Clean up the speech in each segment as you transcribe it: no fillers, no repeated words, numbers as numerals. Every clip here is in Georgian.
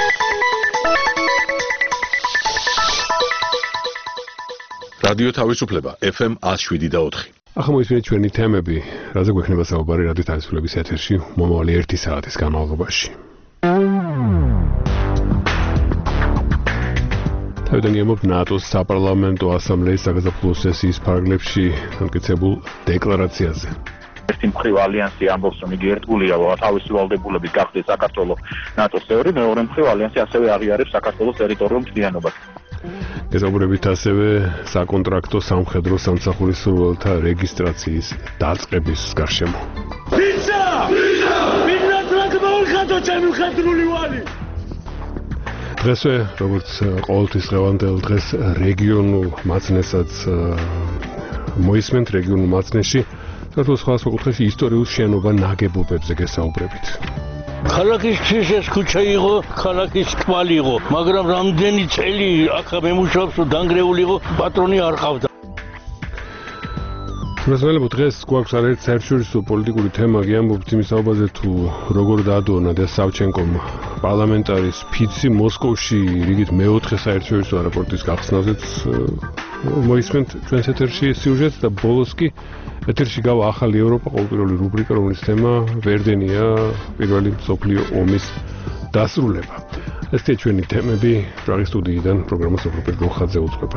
რადიო თავისუფლება FM 107.4. ახლა მოისმინეთ ჩვენი თემები, რაზე გვექნება საუბარი რადიო თავისუფლების ეთერში მომავალი 1 საათის განმავლობაში. თავიდან გემობთ ნატოს საპარლამენტო ასამბლეის საგაზაფხულო სესიის ფარგლებში დამტკიცებულ დეკლარაციაზე. ერთი მხრივ ალიანსი ამბობს, რომ იგი ერთგულია თავისი ვალდებულებით გახდეს საქართველოს ნატოს წევრი, მეორე მხრივ ალიანსი ასევე აღიარებს საქართველოს ტერიტორიულ მთლიანობას. გესაუბრებით ასევე საკონტრაქტო სამხედრო სამსახურის სურვილთა რეგისტრაციის დაწყების გარშემო. დღესვე, როგორც ყოველთვის დღევანდელ დღეს რეგიონულ მაცნესაც მოისმენთ რეგიონულ მაცნეში, საქართველოს სხვადასხვა კუთხეში ისტორიულ შენობა ნაგებობებზე გესაუბრებით. ქალაქის ქიშეს ქუჩა იყო, ქალაქის კვალი იყო, მაგრამ რამდენი წელი აქ მემუშავებს, რომ დანგრეული იყო, პატრონი არ ყავდა. მოსმენებო დღეს გვაქვს არაერთი საერთაშორისო პოლიტიკური თემა, გიამბობთ იმის საუბარზე თუ როგორ დაადო ნადია სავჩენკომ პარლამენტარის ფიცი მოსკოვში რიგით მეოთხე საერთაშორისო აეროპორტის გახსნაზეც მოისმენთ ჩვენს ეთერში სიუჟეტს და ბოლოს კი ეთერში გავა ახალი ევროპა, ყოველკვირეული რუბრიკა, რომლის თემა ვერდენია პირველი მსოფლიო ომის დასრულება. ესეთი ჩვენი თემები პრაღის სტუდიიდან პროგრამას ოფროპერ გოხაძე უძღვება.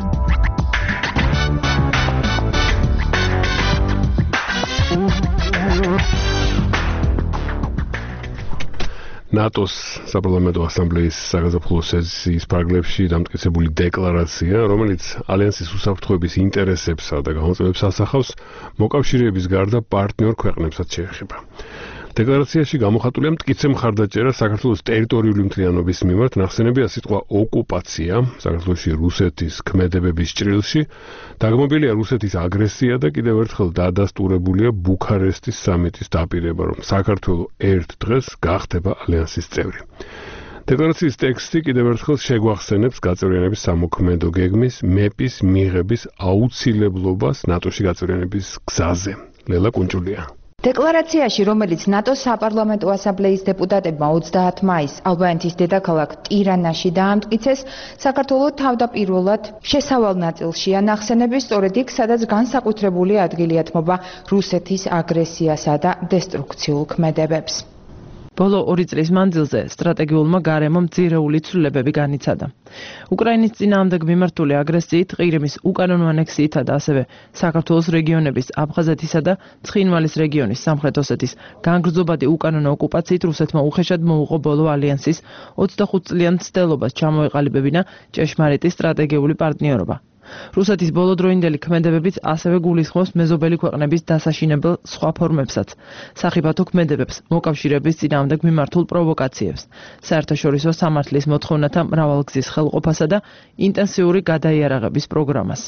ნატოს საპარლამენტო ასამბლეის საგაზაფხულო სესიის ფარგლებში დამტკიცებული დეკლარაცია, რომელიც ალიანსის უსაფრთხოების ინტერესებსა და გამოწვევებს ასახავს, მოკავშირეების გარდა პარტნიორ ქვეყნებსაც შეეხება. დეკლარაციაში გამოხატულია მტკიცე მხარდაჭერა საქართველოს ტერიტორიული მთლიანობის მიმართ, ნახსენებია სიტყვა ოკუპაცია, საქართველოში რუსეთის ქმედებების ჭრილში, დაგმობილია რუსეთის აგრესია და კიდევ ერთხელ დადასტურებულია ბუქარესტის სამიტის დაპირება, რომ საქართველო ერთ დღეს გახდება ალიანსის წევრი. დეკლარაციის ტექსტი კიდევ ერთხელ შეგვახსენებს გაწევრიანების სამოქმედო გეგმის მეპის მიღების აუცილებლობას ნატოში გაწევრიანების გზაზე. ლელა კუნჭულია. დეკლარაციაში, რომელიც ნატოს საპარლამენტო ასამბლეის დეპუტატებმა 30 მაისს ალბანეთის დედაქალაქ ტირანაში დაამტკიცეს, საქართველო თავდაპირველად შესავალ ნაწილშია ნახსენები სწორედ იქ, სადაც განსაკუთრებული ადგილი ეთმობა რუსეთის აგრესიასა და დესტრუქციულ ქმედებებს. ბოლო 2 წლის მანძილზე სტრატეგიულმა გარემომ ძირეული ცვლილებები განიცადა. უკრაინის წინააღმდეგ მიმართული აგრესიით, ყირიმის უკანონო ანექსიითა და ასევე საქართველოს რეგიონების აფხაზეთისა და ცხინვალის რეგიონის სამხრეთ ოსეთის განგრძობადი უკანონო ოკუპაციით რუსეთმა უხეშად მოუღო ბოლო ალიანსის 25 წლიან მცდელობას ჩამოეყალიბებინა ჭეშმარიტი სტრატეგიული პარტნიორობა. რუსეთის ბოლოდროინდელი ქმედებებიც ასევე გულისხმობს მეზობელი ქვეყნების დასაშინებელ სხვა ფორმებსაც, სახიფათო ქმედებებს, მოკავშირეების წინააღმდეგ მიმართულ პროვოკაციებს, საერთაშორისო სამართლის მოთხოვნათა მრავალგზის ხელყოფასა და ინტენსიური გადაიარაღების პროგრამას.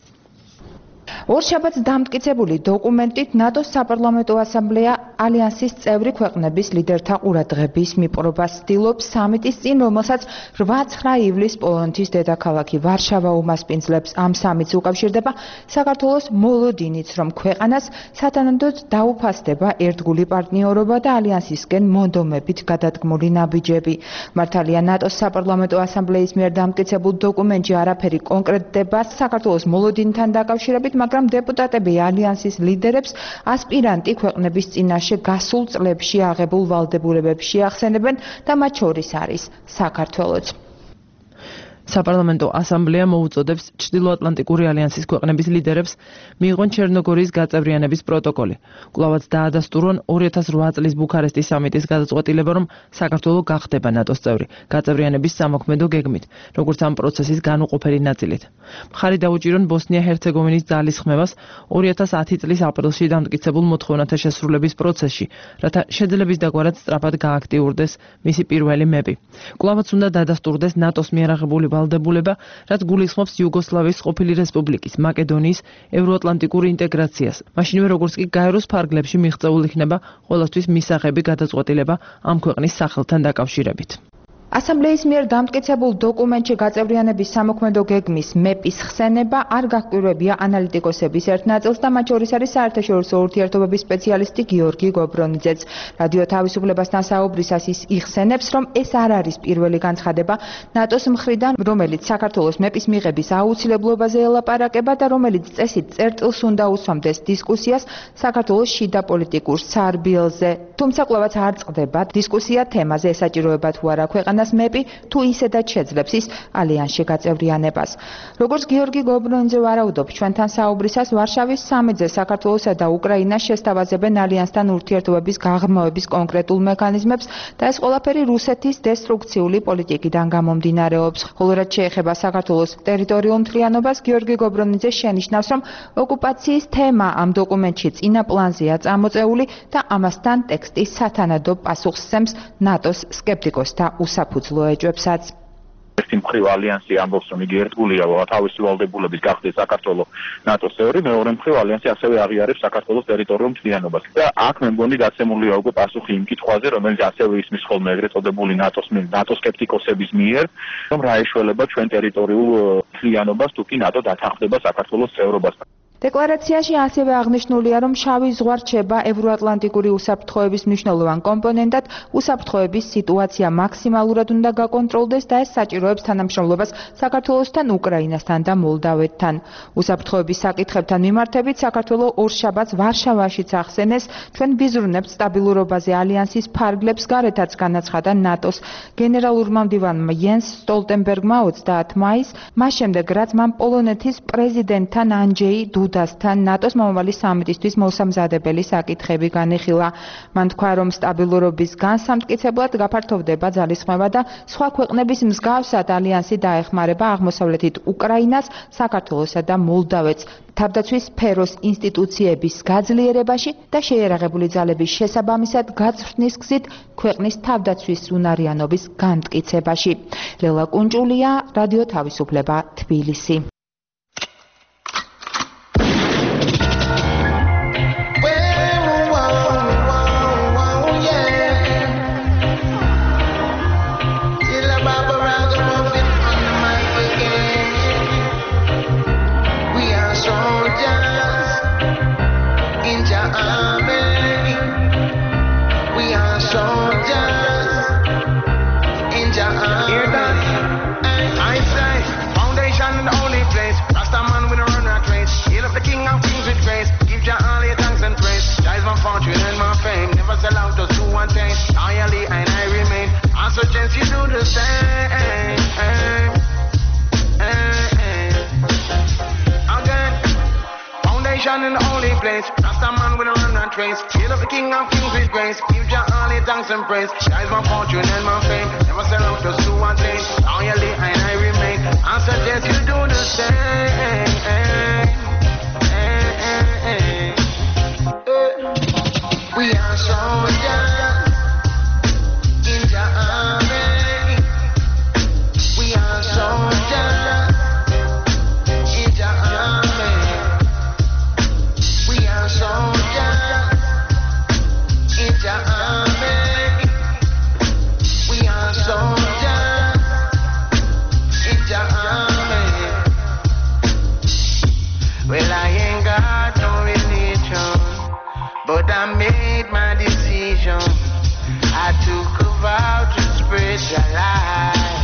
ორშაბათს დამტკიცებული დოკუმენტით ნატოს საპარლამენტო ასამბლეა ალიანსის წევრი ქვეყნების ლიდერთა ყურადღების მიპყრობას ცდილობს სამიტის წინ, რომელსაც 8-9 ივლისს პოლონეთის დედაქალაქი ვარშავა უმასპინძლებს. ამ სამიტს უკავშირდება საქართველოს მოლოდინიც, რომ ქვეყანას სათანადოდ დაუფასდება ერთგული პარტნიორობა და ალიანსისკენ მონდომებით გადადგმული ნაბიჯები. მართალია ნატოს საპარლამენტო ასამბლეის მიერ დამტკიცებულ დოკუმენტში არაფერი კონკრეტდება საქართველოს მოლოდინთან დაკავშირებით, მაგრამ დეპუტატები ალიანსის ლიდერებს ასპირანტი ქვეყნების წინაშე გასულ წლებში აღებულ ვალდებულებებს შეახსენებენ და მათ შორის არის საქართველოც. საპარლამენტო ასამბლეა მოუწოდებს ჩრდილოატლანტიკური ალიანსის ქვეყნების ლიდერებს მიიღონ ჩერნოგორიის გაწევრიანების პროტოკოლი. კვლავაც დაადასტურონ 2008 წლის ბუქარესტის სამიტის გადაწყვეტილება, რომ საქართველო გახდება ნატოს წევრი გაწევრიანების სამოქმედო გეგმით, როგორც ამ პროცესის განუყოფელი ნაწილით. მხარი დაუჭირონ ბოსნია-ჰერცეგოვინის ძალისხმევას 2010 წლის აპრილში დამტკიცებულ მოთხოვნათა შესრულების პროცესში, რათა შეძლების დაგვარად სწრაფად გააქტიურდეს მისი პირველი მეპი. კვლავაც უნდა დაადასტურდეს ნატოს მიერ აღებული ვალდებულება, რაც გულისხმობს იუგოსლავიის ყოფილი რესპუბლიკის მაკედონიის ევროატლანტიკური ინტეგრაციას. მაშინვე როგორც კი გაეროს ფარგლებში მიღწეულ იქნება ყოველთვის მისაღები გადაწყვეტილება ამ ქვეყნის სახელთან დაკავშირებით. ასამბლეის მიერ დამტკიცებულ დოკუმენტში გაწევრიანების სამოქმედო გეგმის მეპის ხსენება არ გაკვირვებია ანალიტიკოსების ერთ ნაწილს და მათ შორის არის საერთაშორისო ურთიერთობების სპეციალისტი გიორგი გობრონიძეც. რადიო თავისუფლებასთან საუბრისას ის იხსენებს, რომ ეს არ არის პირველი განცხადება ნატოს მხრიდან, რომელიც საქართველოს მეპის მიღების აუცილებლობაზე ელაპარაკება და რომელიც წესით წერტილს უნდა უსვამდეს დისკუსიას საქართველოს შიდა პოლიტიკურ სარბიელზე. თუმცა კვლავაც არ წყდება დისკუსია თემაზე, ესაჭიროება თუ არა ქვეყანას მეპი თუ ისედაც შეძლებს ის ალიანსში გაწევრიანებას. როგორც გიორგი გობრონიძე ვარაუდობს ჩვენთან საუბრისას, ვარშავის სამიტზე საქართველოსა და უკრაინას შესთავაზებენ ალიანსთან ურთიერთობების გაღრმავების კონკრეტულ მექანიზმებს და ეს ყველაფერი რუსეთის დესტრუქციული პოლიტიკიდან გამომდინარეობს. ხოლო რაც შეეხება საქართველოს ტერიტორიულ მთლიანობას, გიორგი გობრონიძე შენიშნავს, რომ ოკუპაციის თემა ამ დოკუმენტში წინა პლანზეა წამოწეული და ამასთან ტექსტი სათანადო პასუხს სცემს ნატოს სკეპტიკოსთა უსაფუძვლო ეჭვებსაც. ერთი მხრივ ალიანსი ამბობს, რომ იგი ერთგულია თავისი ვალდებულების გახდეთ საქართველოს ნატოს წევრი, მეორე მხრივ ალიანსი ასევე აღიარებს საქართველოს ტერიტორიულ მთლიანობას. და აქ მე მგონი გაცემულია უკვე პასუხი იმ კითხვაზე, რომელიც ასევე ისმის ხოლმე ეგრეთ წოდებული ნატოს სკეპტიკოსების მიერ, რომ რა ეშველება ჩვენ ტერიტორიულ მთლიანობას თუ კი ნატო დათანხმდება საქართველოს წევრობასთან. დეკლარაციაში ასევე აღნიშნულია, რომ შავი ზღვა რჩება ევროატლანტიკური უსაფრთხოების მნიშვნელოვან კომპონენტად, უსაფრთხოების სიტუაცია მაქსიმალურად უნდა გაკონტროლდეს და ეს საჭიროებს თანამშრომლობას საქართველოსთან, უკრაინასთან და მოლდავეთთან. უსაფრთხოების საკითხებთან მიმართებით საქართველოს ორშაბათს ვარშავაშიც ახსენეს, ჩვენ ვიზრუნებთ სტაბილურობაზე ალიანსის ფარგლებს, გარეთაც განაცხადა ნატოს გენერალურმა მდივანმა იენს სტოლტენბერგმა 30 მაისს, მას შემდეგ რაც მან პოლონეთის პრეზიდენტთან ანჯეი დუდასთან ნატოს მომავალი სამიტისთვის მოსამზადებელი საკითხები განიხილა. მან თქვა, რომ სტაბილურობის განსამტკიცებლად გაფართოვდება ძალისხმევა და სხვა ქვეყნების მსგავსად ალიანსი დაეხმარება აღმოსავლეთით უკრაინას, საქართველოსა და მოლდავეთს თავდაცვის სფეროს ინსტიტუციების გაძლიერებაში და შეიარაღებული ძალების შესაბამისად გაწვრთნის გზით ქვეყნის თავდაცვის უნარიანობის განმტკიცებაში. ლელა კუნჭულია, რადიო თავისუფლება, თბილისი. You do the same. Again, foundation in the only place. Rasta man with a run and trace. Hail of the King of Kings with grace. Give Jah all the thanks and praise. Rise my fortune and my fame. Never sell out just to one thing. Loyally and I remain. I suggest you do the same. We are soldiers. Well, I ain't got no religion, but I made my decision. I took a vow to spread your light.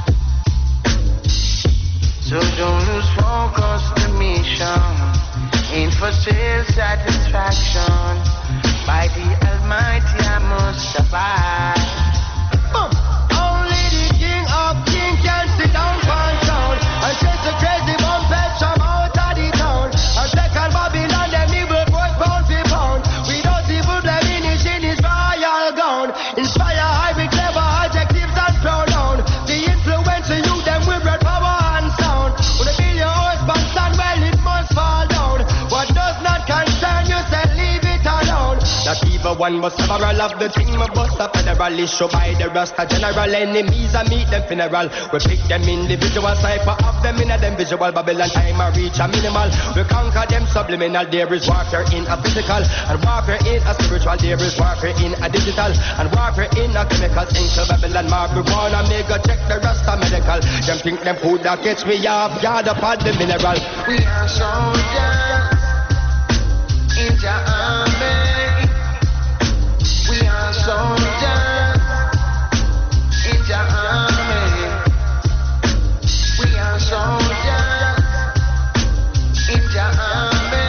So don't lose focus, the mission ain't for self-satisfaction. By the Almighty I must survive. Only the King of Kings can sit down for town and chase the crazy bomb fetch from out of the town. And take on Babylon, them evil boys pound for pound. We don't evil diminish in his royal gown. Inspire high with clever adjectives and pronoun. The influence of you, them will bread power and sound. When they build your husband stand, well it must fall down. What does not concern you, say leave it alone. Not even one but several of the thing my bust a federal issue by the Rasta general enemies I meet them funeral. We pick them individual cipher of them in a them visual Babylon time I reach a minimal. We conquer them subliminal. There is warfare in a physical and warfare in a spiritual. There is warfare in a digital and warfare in a chemical. Into Babylon marijuana make a check the Rasta medical. Them think them food that gets me off guard upon the mineral. We are soldiers in the army. We are soldiers in the army. We are soldiers in the army.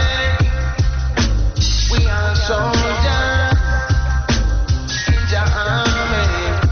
We are soldiers in the army.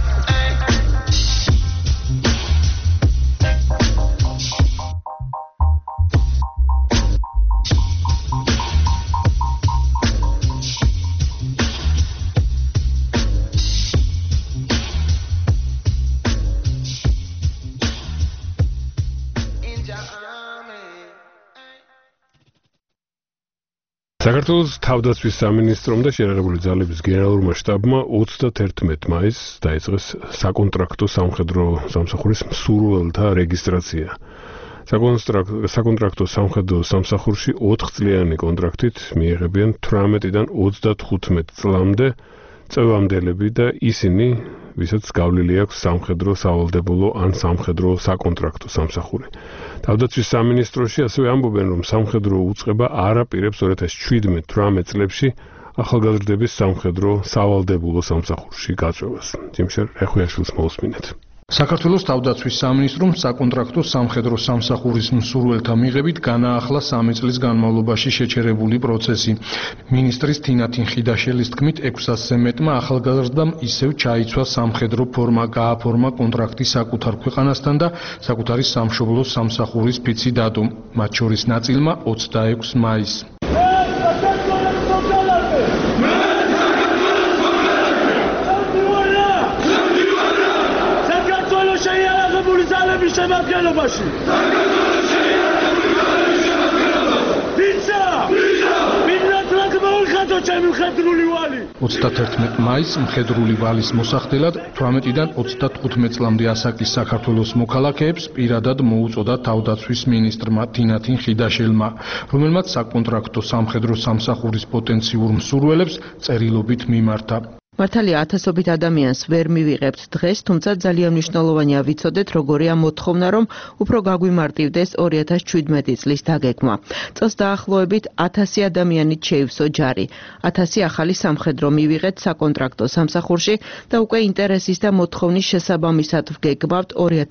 საქართველოს თავდაცვის სამინისტრომ და შერეღებული ძალების გენერალურმა შტაბმა 31 მაისს დაიწყეს საკონტრაქტო სამხედრო სამსახურის მსურველთა რეგისტრაცია. საკონტრაქტო სამხედრო სამსახურში 4 წლიანი კონტრაქტით მიიღებიან 18-დან 35 წლამდე წევამდელები და ისინი, ვისაც გავლილი აქვს სამხედრო სავალდებულო ან სამხედრო საკონტრაქტო სამსახური. თავდაცვის სამინისტროში ასევე ამბობენ, რომ სამხედრო უწყება არ აპირებს 2017-18 წლებში ახალგაზრდების სამხედრო სავალდებულო სამსახურში გაწვევას. ჯიმშერ ეხუიაშვილს მოусმინეთ. საქართველოს თავდაცვის სამინისტრომ საკონტრაქტო სამხედრო სამსახურის მსურველთა მიღებით განაახლა 3 წლის განმავლობაში შეჩერებული პროცესი. მინისტრის თინათინ ხიდაშელის თქმით 600-ზე მეტმა ახალგაზრდამ ისევ ჩაიცვა სამხედრო ფორმა, გააფორმა კონტრაქტი საკუთარ ქვეყანასთან და საკუთარი სამშობლოს სამსახურის ფიცი დადო. მათ შორის ნაწილმა 26 მაისს. შემადგენლობაში. ჩემი მხედრული ვალი. 31 მაისს მხედრული ვალის მოსახდელად 18-დან 35 წლამდე ასაკის საქართველოს მოქალაქეებს პირადად მოუწოდა თავდაცვის მინისტრმა თინათინ ხიდაშელმა, რომელმაც საკონტრაქტო სამხედრო სამსახურის პოტენციურ მსურველებს წერილობით მიმართა. მართალია ათასობით ადამიანს ვერ მივიღებთ დღეს, თუმცა ძალიან მნიშვნელოვანია ვიცოდეთ, როგორია მოთხოვნა, რომ უფრო გაგვიმარტივდეს 2017 წლის დაგეგმა. წელს დაახლოებით 1000 ადამიანით შეივსო ჯარი. 1000 ახალი სამხედრო მივიღეთ საკონტრაქტო სამსახურში და უკვე ინტერესის და მოთხოვნის შესაბამისად ვგეგმავთ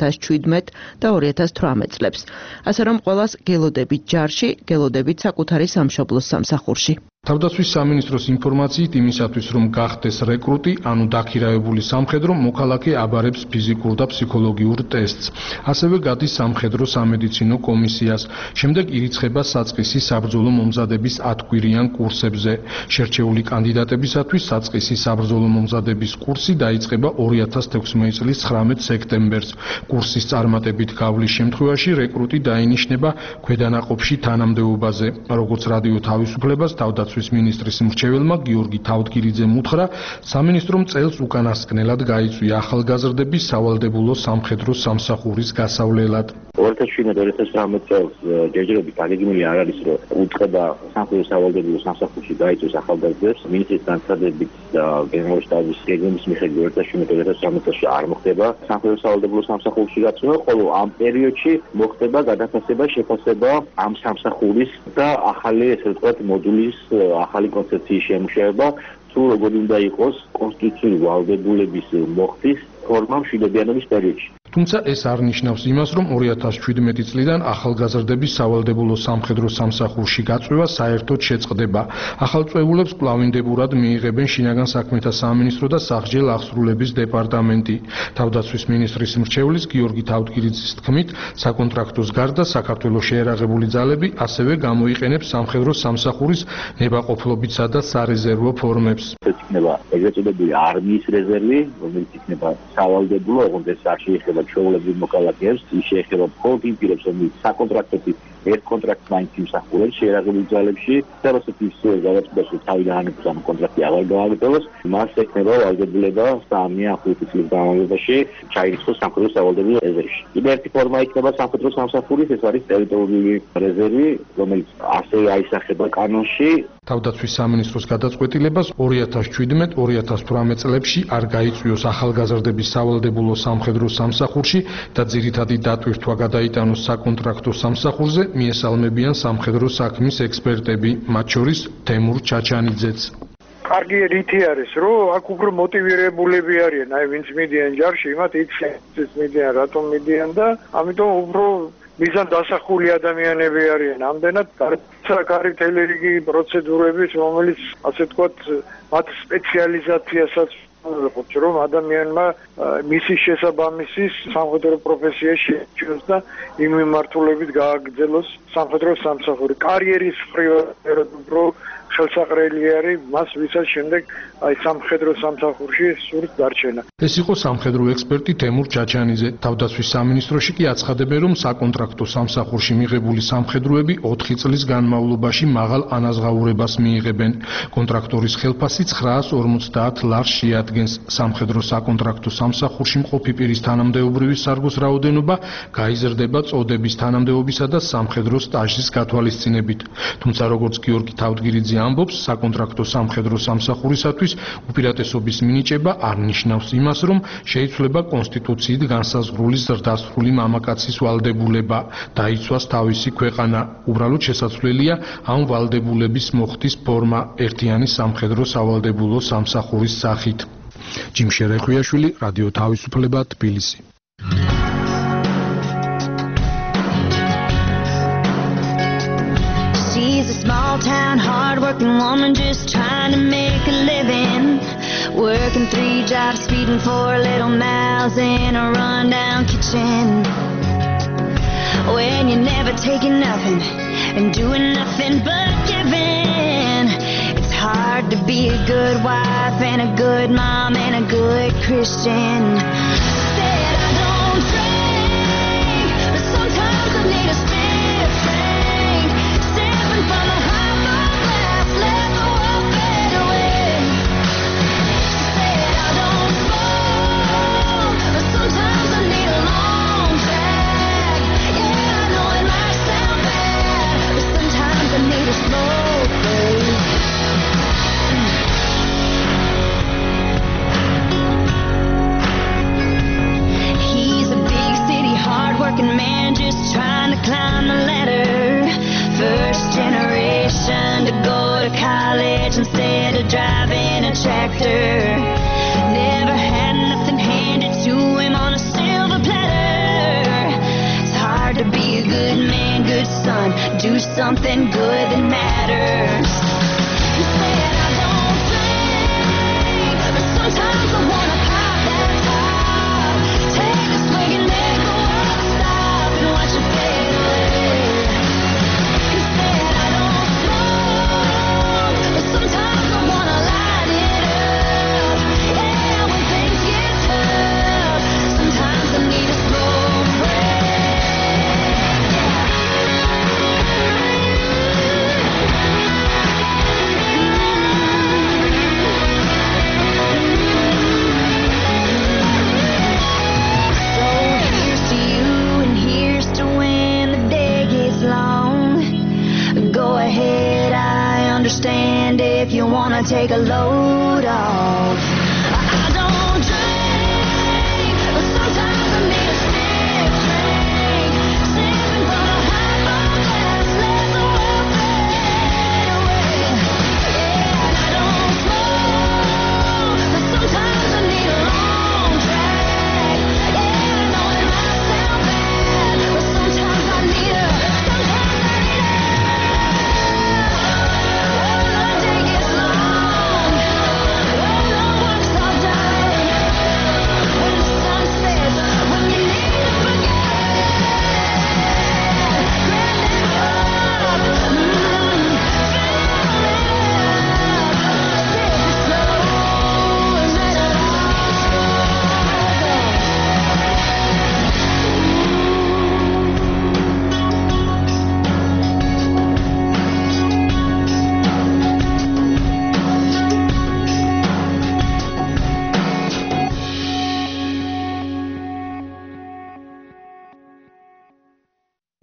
2017 და 2018 წლებს. ასე რომ ყველას გელოდებით ჯარში, გელოდებით საკუთარი სამშობლოს სამსახურში. თავდაცვის სამინისტროს ინფორმაციით იმისათვის, რომ გახდეს რეკრუტი, ანუ დაქირავებული სამხედრო, მოქალაქე აბარებს ფიზიკურ და ფსიქოლოგიურ ტესტს. ასევე გადის სამხედრო სამედიცინო კომისიას. შემდეგ ირიცხება საწყისი საბრძოლო მომზადების 10 კვირიან კურსებზე. შერჩეული კანდიდატებისათვის საწყისი საბრძოლო მომზადების კურსი დაიწყება 2016 წლის 19 სექტემბერს. კურსის წარმატებით გავლის შემთხვევაში რეკრუტი დაინიშნება ქვედანაყოფში თანამდებობაზე. როგორც რადიო თავისუფლებას თავდაცვის მინისტრის მრჩეველმა გიორგი თავდგირიძემ უთხრა, სამინისტრომ წელს უკანასკნელად გაიწვია ახალგაზრდების სავალდებულო სამხედრო სამსახურის გასავლელად. 2017-2018 წელს ჯერჯერობით დაგეგმილი არ არის, რომ უთხრა სამხედრო სავალდებულო სამსახურში გაიწვიოს ახალგაზრდებს. მინისტრის განცხადებით და გენერალური შტაბის გეგმის მიხედვით 2017-2018 წელს არ მოხდება სამხედრო სავალდებულო სამსახურში გაწვევა, ხოლო ამ პერიოდში მოხდება გადაფასება, შეფასება ამ სამსახურის და ახალი, ესე ვთქვათ, მოდულის ახალი კონცეფციის შემუშავება, თუ როგორი უნდა იყოს კონსტიტუციური ვალდებულების მოხდის ფორმა მშვიდობიანობის პერიოდში. თუმცა ეს არ ნიშნავს იმას, რომ 2017 წლიდან ახალგაზრდების სავალდებულო სამხედრო სამსახურში გაწვევა საერთოდ შეწყდება. ახალწვეულებს კვლავინდებურად მიიღებენ შინაგან საქმეთა სამინისტრო და სახჯელ აღსრულების დეპარტამენტი. თავდაცვის მინისტრის მრჩევლის გიორგი თავდგირიძის თქმით, საკონტრაქტოს გარდა საქართველოს შეერაღებული ძალები ასევე გამოიყენებს სამხედრო სამსახურის ნებაყოფლობისა და სარეზერვო ფორმებს. იქნება ეგრეთ წოდებული არმიის რეზერვი, რომელიც იქნება სავალდებულო, ოღონდ ეს არ შეეხება ჩვეულებრივ მოქალაქეებს, ის შეეხება მხოლოდ იმ პირებს, რომლებიც საკონტრაქტო ერთ კონტრაქტს მაინც იმსახურებს შეერაღებულ ძალებში და როდესაც ის გადაწყვეტს რომ თავიდან ანებს ამ კონტრაქტი აღარ გააგრძელოს, მას ექნება ვალდებულება 3-5 წლის განმავლობაში ჩაირიცხოს სამხედრო სავალდებულო რეზერვში. კიდევ ერთი ფორმა იქნება სამხედრო სამსახურის, ეს არის ტერიტორიული რეზერვი, რომელიც ასევე აისახება კანონში. თავდაცვის სამინისტროს გადაწყვეტილებას 2017-2018 წლებში არ გაიწვიოს ახალგაზრდების სავალდებულო სამხედრო სამსახურში და ძირითადი დატვირთვა გადაიტანოს საკონტრაქტო სამსახურზე, მიესალმებიან სამხედრო საქმის ექსპერტები, მათ შორის თემურ ჩაჩანიძეც. კარგი რითი არის, რომ აქ უფრო მოტივირებულები არიან, აი ვინც მიდიან ჯარში, იმათ იცის მიდიან, რატომ მიდიან და ამიტომ უფრო მიზან დასახული ადამიანები არიან. ამდენად საკარი თელერიგი პროცედურების, რომელიც ასე ვთქვათ, მათ სპეციალიზაციასაც ყოფს, რომ ადამიანმა მისი შესაბამისის სამხედრო პროფესიაში შეჭროს და იმ მიმართულებით გააგრძელოს სამხედრო სამსახური. კარიერის მხრივ უფრო ხელსაყრელი არის მას, ვისაც შემდეგ აი სამხედრო სამსახურში სურს დარჩენა. ეს იყო სამხედრო ექსპერტი თემურ ჩაჩანიძე. თავდაცვის სამინისტროში კი აცხადებენ, რომ საკონტრაქტო სამსახურში მიღებული სამხედროები 4 წლის განმავლობაში მაღალ ანაზღაურებას მიიღებენ. კონტრაქტორის ხელფასი 950 ლარს შეადგენს. სამხედრო საკონტრაქტო სამსახურში მყოფი პირის თანამდებობრივი სარგოს რაოდენობა გაიზრდება წოდების თანამდებობისა და სამხედრო სტაჟის გათვალისწინებით. თუმცა როგორც გიორგი თავდგირიძე ამბობს, საკონტრაქტო სამხედრო სამსახურისათვის უპირატესობის მინიჭება არ ნიშნავს იმას, რომ შეიცვლება კონსტიტუციით განსაზღვრული ზრდასრული მამაკაცის ვალდებულება დაიცვას თავისი ქვეყანა. უბრალოდ შესაძლებელია ამ ვალდებულების მოხდის ფორმა ერთიანი სამხედრო სავალდებულო სამსახურის სახით. ჯიმშერე ხვიაშვილი, რადიო თავისუფლება, თბილისი. She's a small town, hard-working woman just trying to make a living. Working 3 jobs, feeding 4 little mouths in a run-down kitchen. When you're never taking nothing and doing nothing but giving, it's hard to be a good wife and a good mom and a good Christian. Said I don't drink, but sometimes I need a stiff drink. Sipping from a highball glass, let the world fade away. Said I don't smoke, but sometimes I need a long drag. Yeah, I know it might sound bad, but sometimes I need a smoke break. Hard-working man just trying to climb the ladder. First generation to go to college instead of driving a tractor. Never had nothing handed to him on a silver platter. It's hard to be a good man, good son, do something good that matters. He said I don't drink, but sometimes I wanna pop that top. Take a swig and let go. Watch it fade away. He said I don't smoke, but sometimes I wanna light it up. Yeah, when things get tough, sometimes I need a smoke if you wanna take a load off. I don't drink, but sometimes I need a stiff drink. Sipping from a highball glass, let the world fade away. Yeah, and I don't smoke, but sometimes I need a long drag. Yeah, I know it might sound bad, but sometimes I need a. Take it long.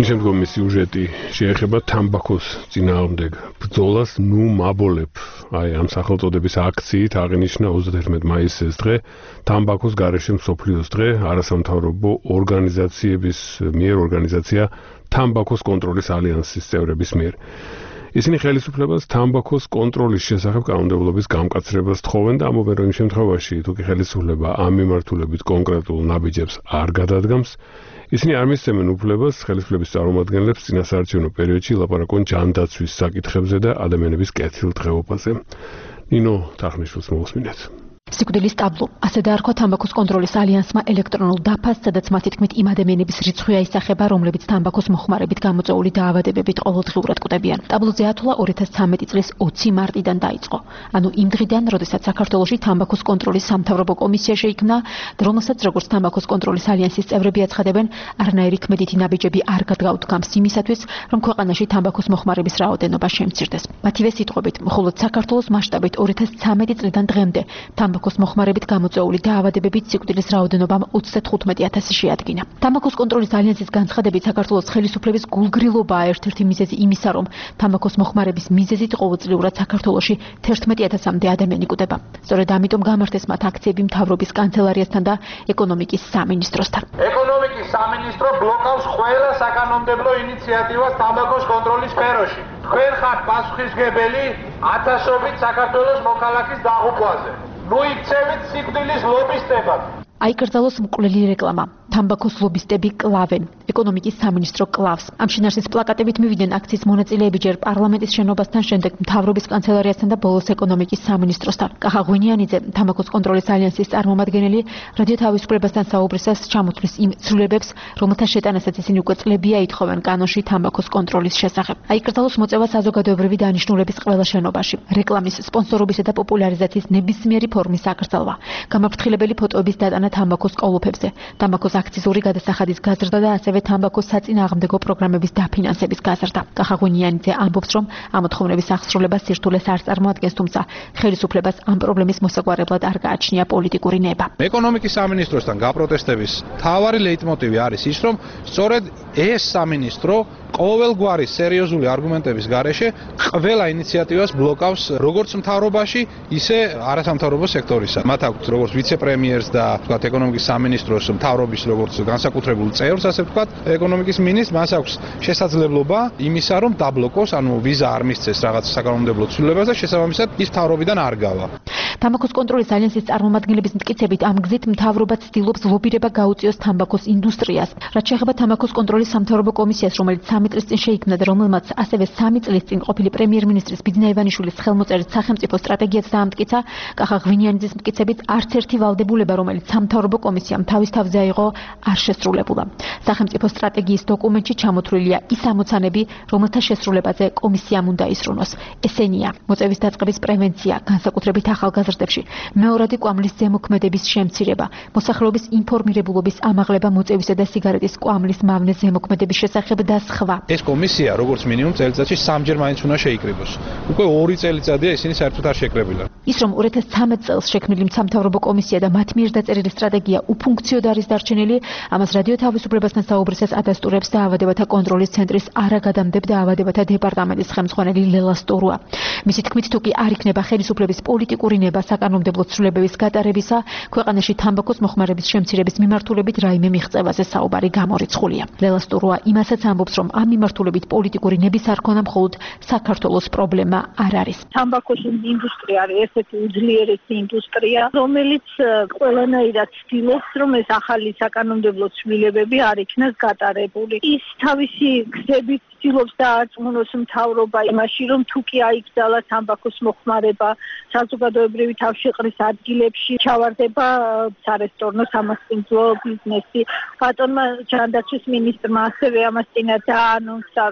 შემდგომი სიუჟეტი შეეხება თამბაქოს წინააღმდეგ ბრძოლას ნუ მაბოლებ. აი ამ სახელწოდების აქციით აღინიშნა 31 მაისის დღე თამბაქოს გარეშე მსოფლიოს დღე არასამთავრობო ორგანიზაციების მიერ ორგანიზაცია თამბაქოს კონტროლის ალიანსის წევრების მიერ. ისინი ხელისუფლებას თამბაქოს კონტროლის შესახებ კანონმდებლობის გამკაცრებას თხოვენ და ამბობენ, რომ იმ შემთხვევაში, თუ კი ხელისუფლება ამ მიმართულებით კონკრეტულ ნაბიჯებს არ გადადგამს, ისინი არ მისცემენ უფლებას ხელისუფლების წარმომადგენლებს წინასაარჩევნო პერიოდში ლაპარაკონ ჯანდაცვის საკითხებზე და ადამიანების კეთილდღეობაზე. ნინო თახნიშვილს მოვუსმინეთ. სიკვდილის ტაბლო. ასე დაარქვა თამბაქოს კონტროლის ალიანსმა ელექტრონულ დაფას, სადაც მათი თქმით იმ ადამიანების რიცხვი აისახება, რომლებიც თამბაქოს მოხმარებით გამოწვეული დაავადებებით ყოველდღიურად კვდებიან. ტაბლოზე ათვლა 2013 წლის 20 მარტიდან დაიწყო. ანუ იმ დღიდან, როდესაც საქართველოში თამბაქოს კონტროლის სამთავრობო კომისია შეიქმნა, რომელსაც როგორც თამბაქოს კონტროლის ალიანსის წევრები აცხადებენ, არანაირი ქმედითი ნაბიჯები არ გადაუდგამს იმისათვის, რომ ქვეყანაში თამბაქოს მოხმარების რაოდენობა შემცირდეს. მათივე სიტყვებით, მხოლოდ საქართველოს მასშტაბით 2013 წლიდან დღემდე თამბაქოს მოხმარებით გამოწვეული დაავადებებით სიკვდილის რაოდენობამ 35000 შეადგინა. თამბაქოს კონტროლის ალიანსის განცხადებით, საქართველოს ხელისუფლების გულგრილობაა ერთ-ერთი მიზეზი იმისა, რომ თამბაქოს მოხმარების მიზეზით ყოველწლიურად საქართველოში 11000-მდე ადამიანი კვდება. სწორედ ამიტომ გამართეს მათ აქციები მთავრობის კანცელარიასთან და ეკონომიკის სამინისტროსთან. ეკონომიკის სამინისტრო ბლოკავს ყველა საკანონმდებლო ინიციატივას თამბაქოს კონტროლის სფეროში. თქვენ ხართ პასუხისმგებელი ათასობით საქართველოს მოქალაქის დაღუპვაზე. ნუ იქცევით სიკვდილის ლობისტებად. აიკრძალოს მკვლელი რეკლამა. თამბაქოს ლობისტები კლავენ. ეკონომიკის სამინისტრო კლავს. ამ შინაარსის პლაკატებით მივიდნენ აქციის მონაწილეები ჯერ პარლამენტის შენობასთან, შემდეგ მთავრობის კანცელარიასთან და ბოლოს ეკონომიკის სამინისტროსთან. კახა ღვინიანიძე, თამბაქოს კონტროლის ალიანსის წარმომადგენელი, რადიო თავისუფლებასთან საუბრისას ჩამოთვლის იმ ცვლილებებს, რომელთა შეტანასაც ისინი უკვე წლებია ითხოვენ კანონში თამბაქოს კონტროლის შესახებ. აიკრძალოს მოწევა საზოგადოებრივი დანიშნულების ყველა შენობაში. რეკლამის, სპონსორობისა და პოპულარიზაციის ნებისმიერი ფორმის აკრძალვა. გამაფრთხილებელი ფოტოების დატანა თამბაქოს კოლოფებზე. თამბაქოს აქციზური გადასახადის გაზრდა და ასევე თამბაქოს საწინააღმდეგო პროგრამების დაფინანსების გაზრდა. კახა ღვინიანიძე ამბობს, რომ ამ მოთხოვნების აღსრულება სირთულეს არ წარმოადგენს, თუმცა ხელისუფლებას ამ პრობლემის მოსაგვარებლად არ გააჩნია პოლიტიკური ნება. ეკონომიკის სამინისტროსთან გაპროტესტების მთავარი ლეიტმოტივი არის ის, რომ სწორედ ეს სამინისტრო ყოველგვარი სერიოზული არგუმენტების გარეშე ყველა ინიციატივას ბლოკავს როგორც მთავრობაში, ისე არასამთავრობო სექტორისა. მათ აქვს როგორც ვიცე-პრემიერს და ვთქვათ ეკონომიკის სამინისტროს მთავრობის როგორც განსაკუთრებულ წევრს, ასე ვთქვათ, ეკონომიკის მინისტრს მას აქვს შესაძლებლობა იმისა, რომ დაბლოკოს, ანუ ვიზა არ მისცეს რაღაც საკანონმდებლო ცვლილებას და შესაბამისად ის მთავრობიდან არ გავა. თამბაქოს კონტროლის ალიანსის წარმომადგენლების მტკიცებით ამ გზით მთავრობა ცდილობს ლობირება გაუწიოს თამბაქოს ინდუსტრიას. რაც შეეხება თამბაქოს კონტროლის სამთავრობო კომისიას, რომელიც 3 წლის წინ შეიქმნა და რომელმაც ასევე 3 წლის წინ ყოფილი პრემიერ-მინისტრის ბიძინა ივანიშვილის ხელმოწერით სახელმწიფო სტრატეგიაც დაამტკიცა, კახა ღვინიანიძის მტკიცებით არც ერთი ვალდებულება, რომელიც სამთავრობო კომისიამ თავის თავზე აიღო, არ შესრულებულა. სახელმწიფო სტრატეგიის დოკუმენტში ჩამოთვლილია ის ამოცანები, რომელთა შესრულებაზე კომისიამ უნდა ისრუნოს. ესენია: მოწევის დაწყების პრევენცია, განსაკუთრებით ახალგაზრდებში, მეორადი კვამლის ზემოქმედების შემცირება, მოსახლეობის ინფორმირებულობის ამაღლება მოწევისა და სიგარეტის კვამლის მავნე ზემოქმედების შესახებ და სხვა. ეს კომისია როგორც მინიმუმ წელიწადში 3 ჯერ მაინც უნდა შეიკრიბოს. უკვე 2 წელიწადია ისინი საერთოდ არ შეკრებილან. ის რომ 2013 წელს შექმნილი სამთავრობო კომისია და მათ მიერ დაწერილი სტრატეგია უფუნქციოდ არის დარჩენილი, ამას რადიო თავისუფლებასთან საუბრისას ადასტურებს დაავადებათა კონტროლის ცენტრის არაგადამდებ დაავადებათა დეპარტამენტის ხელმძღვანელი ლელა სტორუა. მისი თქმით, თუ კი არ იქნება ხელისუფლების პოლიტიკური ნება საკანონმდებლო ცვლილებების გატარებისა, ქვეყანაში თამბაქოს მოხმარების შემცირების მიმართულებით რაიმე მიღწევაზე საუბარი გამორიცხულია. ლელა სტორუა იმასაც ამბობს, რომ ამ მიმართულებით პოლიტიკური ნების არ ქონა მხოლოდ საქართველოს პრობლემა არ არის. თამბაქოს ინდუსტრია არის ერთ-ერთი უძლიერესი ინდუსტრია, რომელიც ყველანაირად ცდილობს, რომ ეს ახალი საკანონმდებლო ცვლილებები არ იქნას გატარებული. ის თავისი გზებით ცდილობს დაარწმუნოს მთავრობა იმაში, რომ თუ კი აიგზალა თამბაქოს მოხმარება საზოგადოებრივი თავშეყრის ადგილებში, ჩავარდება სარესტორნო სამასპინძლო ბიზნესი. ბატონმა ჯანდაცვის მინისტრმა ასევე ამას წინა დაანონსა, რომ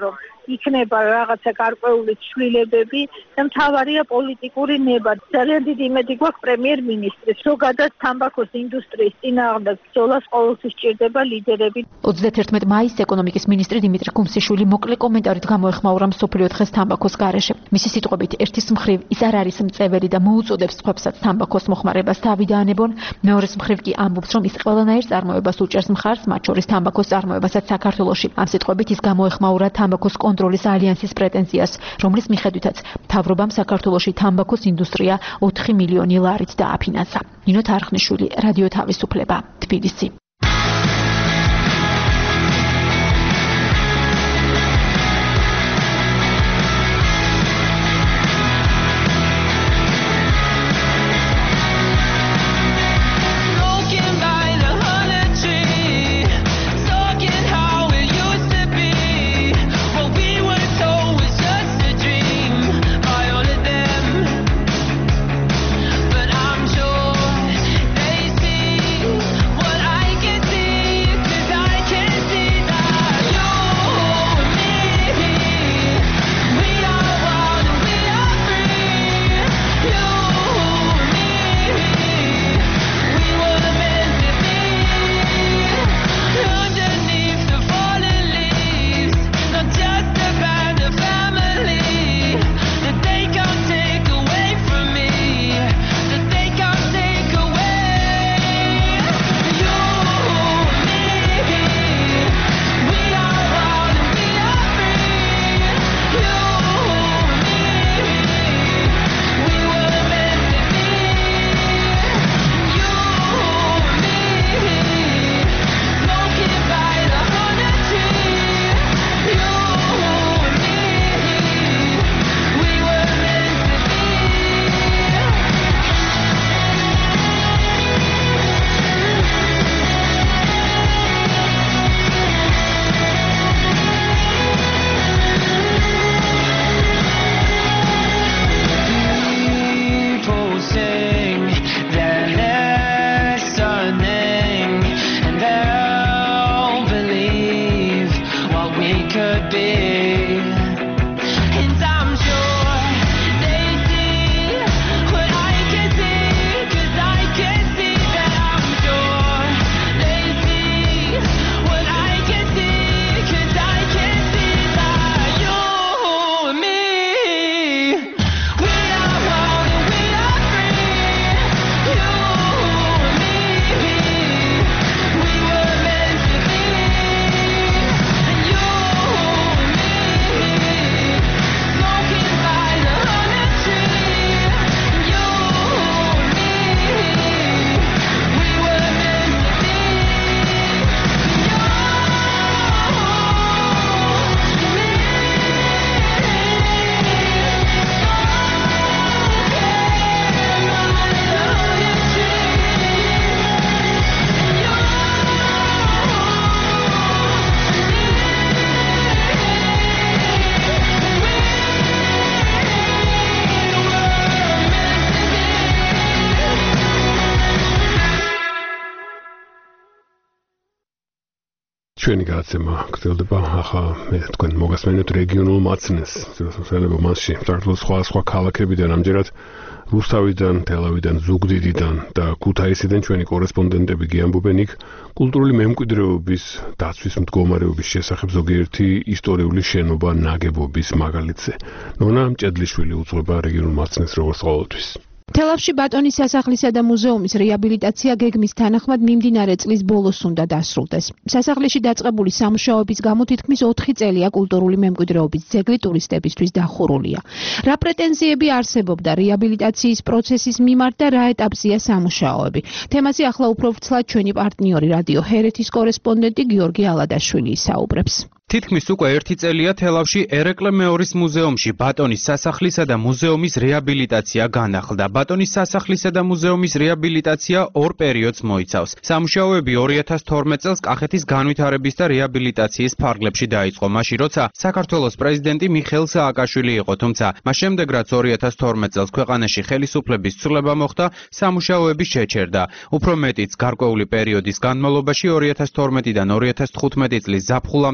იქნება რაღაცა გარკვეული ცვლილებები და მთავარია პოლიტიკური ნება. ძალიან დიდი იმედი გვაქვს პრემიერ-მინისტრის, ზოგადად თამბაქოს ინდუსტრიის წინააღმდეგ ბრძოლას ყოველთვის სჭირდება ლიდერები. 31 მაისს ეკონომიკის მინისტრი დიმიტრი კუმსიშვილი მოკლე კომენტარით გამოეხმაურა მსოფლიო დღეს თამბაქოს გარეშე. მისი სიტყვებით, ერთის მხრივ ის არ არის მწევერი და მოუწოდებს სხვებსაც თამბაქოს მოხმარებას თავი დაანებონ, მეორეს მხრივ კი ამბობს, რომ ის ყველანაირ წარმოებას უჭერს მხარს, მათ შორის თამბაქოს წარმოებასაც საქართველოში. ამ სიტყვებით ის გამოეხმაურა თამბაქოს კონტროლის ალიანსის პრეტენზიას, რომლის მიხედვითაც მთავრობამ საქართველოში თამბაქოს ინდუსტრია 4 მილიონი ლარით დააფინანსა. ნინო თარხნიშვილი, რადიო თავისუფლება, თბილისი. ჩვენი გადაცემა გრძელდება ახლა მე თქვენ მოგასმენთ რეგიონულ მაცნეს შეიძლება მასში საქართველოს სხვა ქალაქებიდან ამჯერად რუსთავიდან, თელავიდან, ზუგდიდიდან და ქუთაისიდან ჩვენი კორესპონდენტები გიამბობენ იქ კულტურული მემკვიდრეობის დაცვის მდგომარეობის შესახებ ზოგიერთი ისტორიული შენობა ნაგებობის მაგალითზე. ნონა მჭედლიშვილი უძღვება რეგიონულ მაცნეს როგორც ყოველთვის. თელავში ბატონის სასახლისა და მუზეუმის რეაბილიტაცია გეგმის თანახმად მიმდინარე წლის ბოლოს უნდა დასრულდეს. სასახლეში დაწყებული სამუშაოების გამო თითქმის 4 წელია კულტურული მემკვიდრეობის ძეგლი ტურისტებისთვის დახურულია. რა პრეტენზიები არსებობდა რეაბილიტაციის პროცესის მიმართ და რა ეტაპზეა სამუშაოები? თემაზე ახლა უფრო ვრცლად ჩვენი პარტნიორი რადიო ჰერეთის კორესპონდენტი გიორგი ალადაშვილი ისაუბრებს. თითქმის უკვე 1 წელია თელავში ერეკლე მეორის მუზეუმში ბატონის სასახლისა და მუზეუმის რეაბილიტაცია განახლდა. ბატონის სასახლისა და მუზეუმის რეაბილიტაცია ორ პერიოდს მოიცავს. სამუშაოები 2012 წელს კახეთის განვითარების და რეაბილიტაციის ფარგლებში დაიწყო, მაშინ როცა საქართველოს პრეზიდენტი მიხეილ სააკაშვილი იყო, თუმცა მას შემდეგ რაც 2012 წელს ქვეყანაში ხელისუფლების ცვლილება მოხდა, სამუშაოები შეჩერდა. უფრო მეტიც, გარკვეული პერიოდის განმავლობაში 2012-დან 2015 წლის ზაფხულამდე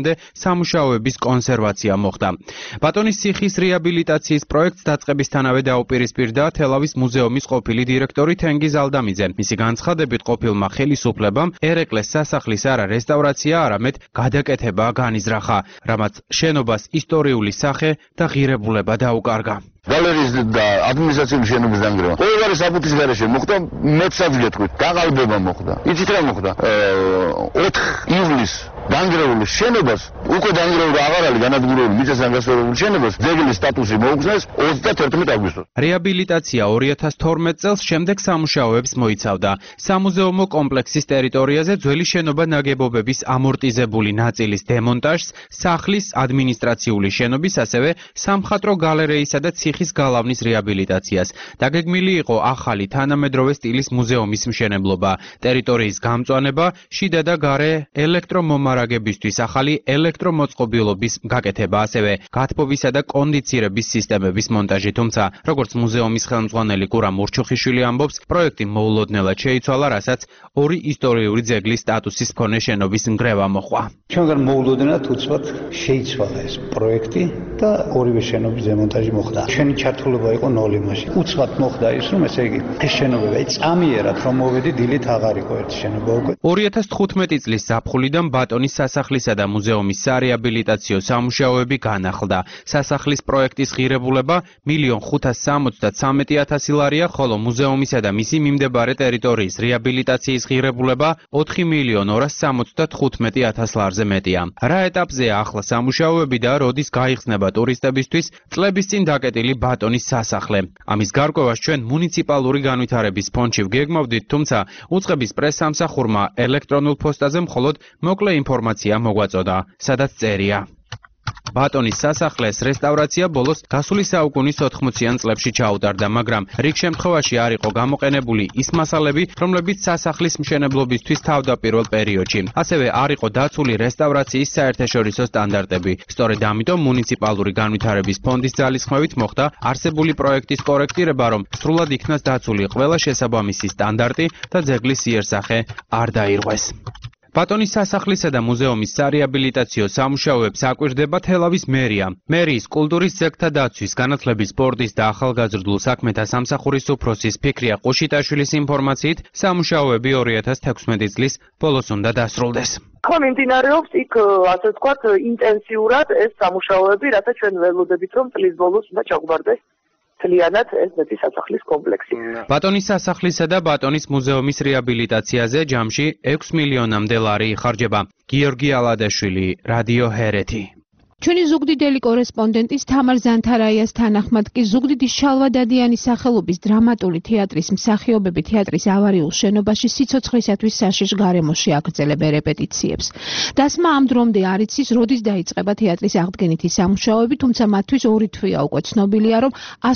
სამუშაოების კონსერვაცია მოხდა. ბატონის ციხის რეაბილიტაციის პროექტს დაწყებისთანავე დაუპირისპირდა თელავის მუზეუმის ყოფილი დირექტორი თენგიზ ალდამიძე. მისი განცხადებით ყოფილმა ხელისუფლებამ ერეკლეს სასახლის არა რესტავრაცია, არამედ გადაკეთება განიზრახა, რამაც შენობას ისტორიული სახე და ღირებულება დაუკარგა. გალერიის და ადმინისტრაციული შენობის დანგრევა. ყოველგვარი საფუძვლის გარეშე მოხდა მეცაც გეტყვით, გაყალბება მოხდა. იცით რა მოხდა? 4 ივლისს დანგრეული შენობას, უკვე დანგრეული აღარალი განადგურებული მიწასთან გასწორებული შენობას ძეგლის სტატუსი მოუხსნეს 31 აგვისტოს. რეაბილიტაცია 2012 წელს შემდეგ სამუშაოებს მოიცავდა. სამუზეუმო კომპლექსის ტერიტორიაზე ძველი შენობა ნაგებობების ამორტიზებული ნაწილის დემონტაჟს, სახლის ადმინისტრაციული შენობის, ასევე სამხატვრო გალერეისა და ციხის გალავნის რეაბილიტაციას. დაგეგმილი იყო ახალი თანამედროვე სტილის მუზეუმის მშენებლობა, ტერიტორიის გამწვანება, შიდა და გარე ელექტრომომარაგებისთვის ახალი ელექტრომოწყობილობის გაკეთება, ასევე გათბობისა და კონდიცირების სისტემების მონტაჟი. თუმცა, როგორც მუზეუმის ხელმძღვანელი გურამ ურჩუხიშვილი ამბობს, პროექტი მოულოდნელად შეიცვალა, რასაც ორი ისტორიული ძეგლის სტატუსის მქონე შენობის ნგრევა მოჰყვა. ჩვენგან მოულოდნელად უცბად შეიცვალა ეს პროექტი და ორივე შენობის დემონტაჟი მოხდა. ჩვენი ჩართულობა იყო 0 იმაში. უცბად მოხდა ის, რომ ესე იგი ეს შენობები წამიერად რომ მოვედი დილით აღარ იყო ერთი შენობა უკვე. 2015 წლის ზაფხულიდან ბატონის სასახლისა და მუზეუმის სარეაბილიტაციო სამუშაოები განახლდა. სასახლის პროექტის ღირებულება 1,573,000 ლარია, ხოლო მუზეუმისა და მისი მიმდებარე ტერიტორიის რეაბილიტაციის ღირებულება 4,275,000 ლარზე მეტია. რა ეტაპზეა ახლა სამუშაოები და როდის გაიხსნება ტურისტებისთვის წლების წინ დაკეტილი ბატონის სასახლე? ამის გარკვევას ჩვენ მუნიციპალური განვითარების ფონდში ვგეგმავდით, თუმცა უწყების პრესსამსახურმა ელექტრონულ პოსტაზე მხოლოდ მოკლე ინფორმაცია მოგვაწოდა, სადაც წერია: ბატონის სასახლეს რესტავრაცია ბოლოს გასული საუკუნის 80-იან წლებში ჩაუტარდა, მაგრამ რიგ შემთხვევაში არ იყო გამოყენებული ის მასალები, რომლებიც სასახლის მშენებლობისთვის თავდაპირველ პერიოდში. ასევე არ იყო დაცული რესტავრაციის საერთაშორისო სტანდარტები. სწორედ ამიტომ მუნიციპალური განვითარების ფონდის ძალისხმევით მოხდა არსებული პროექტის კორექტირება, რომ სრულად იქნას დაცული ყველა შესაბამისი სტანდარტი და ძეგლის იერსახე არ დაირღვეს. ბატონის სასახლისა და მუზეუმის სარეაბილიტაციო სამუშაოებს აკვირდება თელავის მერია. მერიის კულტურის ძეგლთა დაცვის, განათლების, სპორტის და ახალგაზრდულ საქმეთა სამსახურის უფროსის ფიქრია ყუშიტაშვილის ინფორმაციით, სამუშაოები 2016 წლის ბოლოს უნდა დასრულდეს. ხო, მიმდინარეობს იქ, ასე ვთქვათ, ინტენსიურად ეს სამუშაოები, რათა ჩვენ ველოდებით, რომ წლის ბოლოს უნდა ჩაგვარდეს მთლიანად ეს მეტი სასახლის კომპლექსი. ბატონის სასახლისა და ბატონის მუზეუმის რეაბილიტაციაზე ჯამში 6 მილიონამდე ლარი იხარჯება. გიორგი ალადაშვილი, რადიო ჰერეთი. ჩვენი ზუგდიდელი კორესპონდენტის თამარ ზანთარაიას თანახმად კი ზუგდიდის შალვა დადიანის სახელობის დრამატული თეატრის მსახიობები თეატრის ავარიულ შენობაში სიცოცხლისათვის საშიშ გარემოში აგრძელებენ რეპეტიციებს. დასმა ამ დრომდე არ იცის, როდის დაიწყება თეატრის აღდგენითი სამუშაოები, თუმცა მათთვის ორი თვეა უკვე ცნობილია, რომ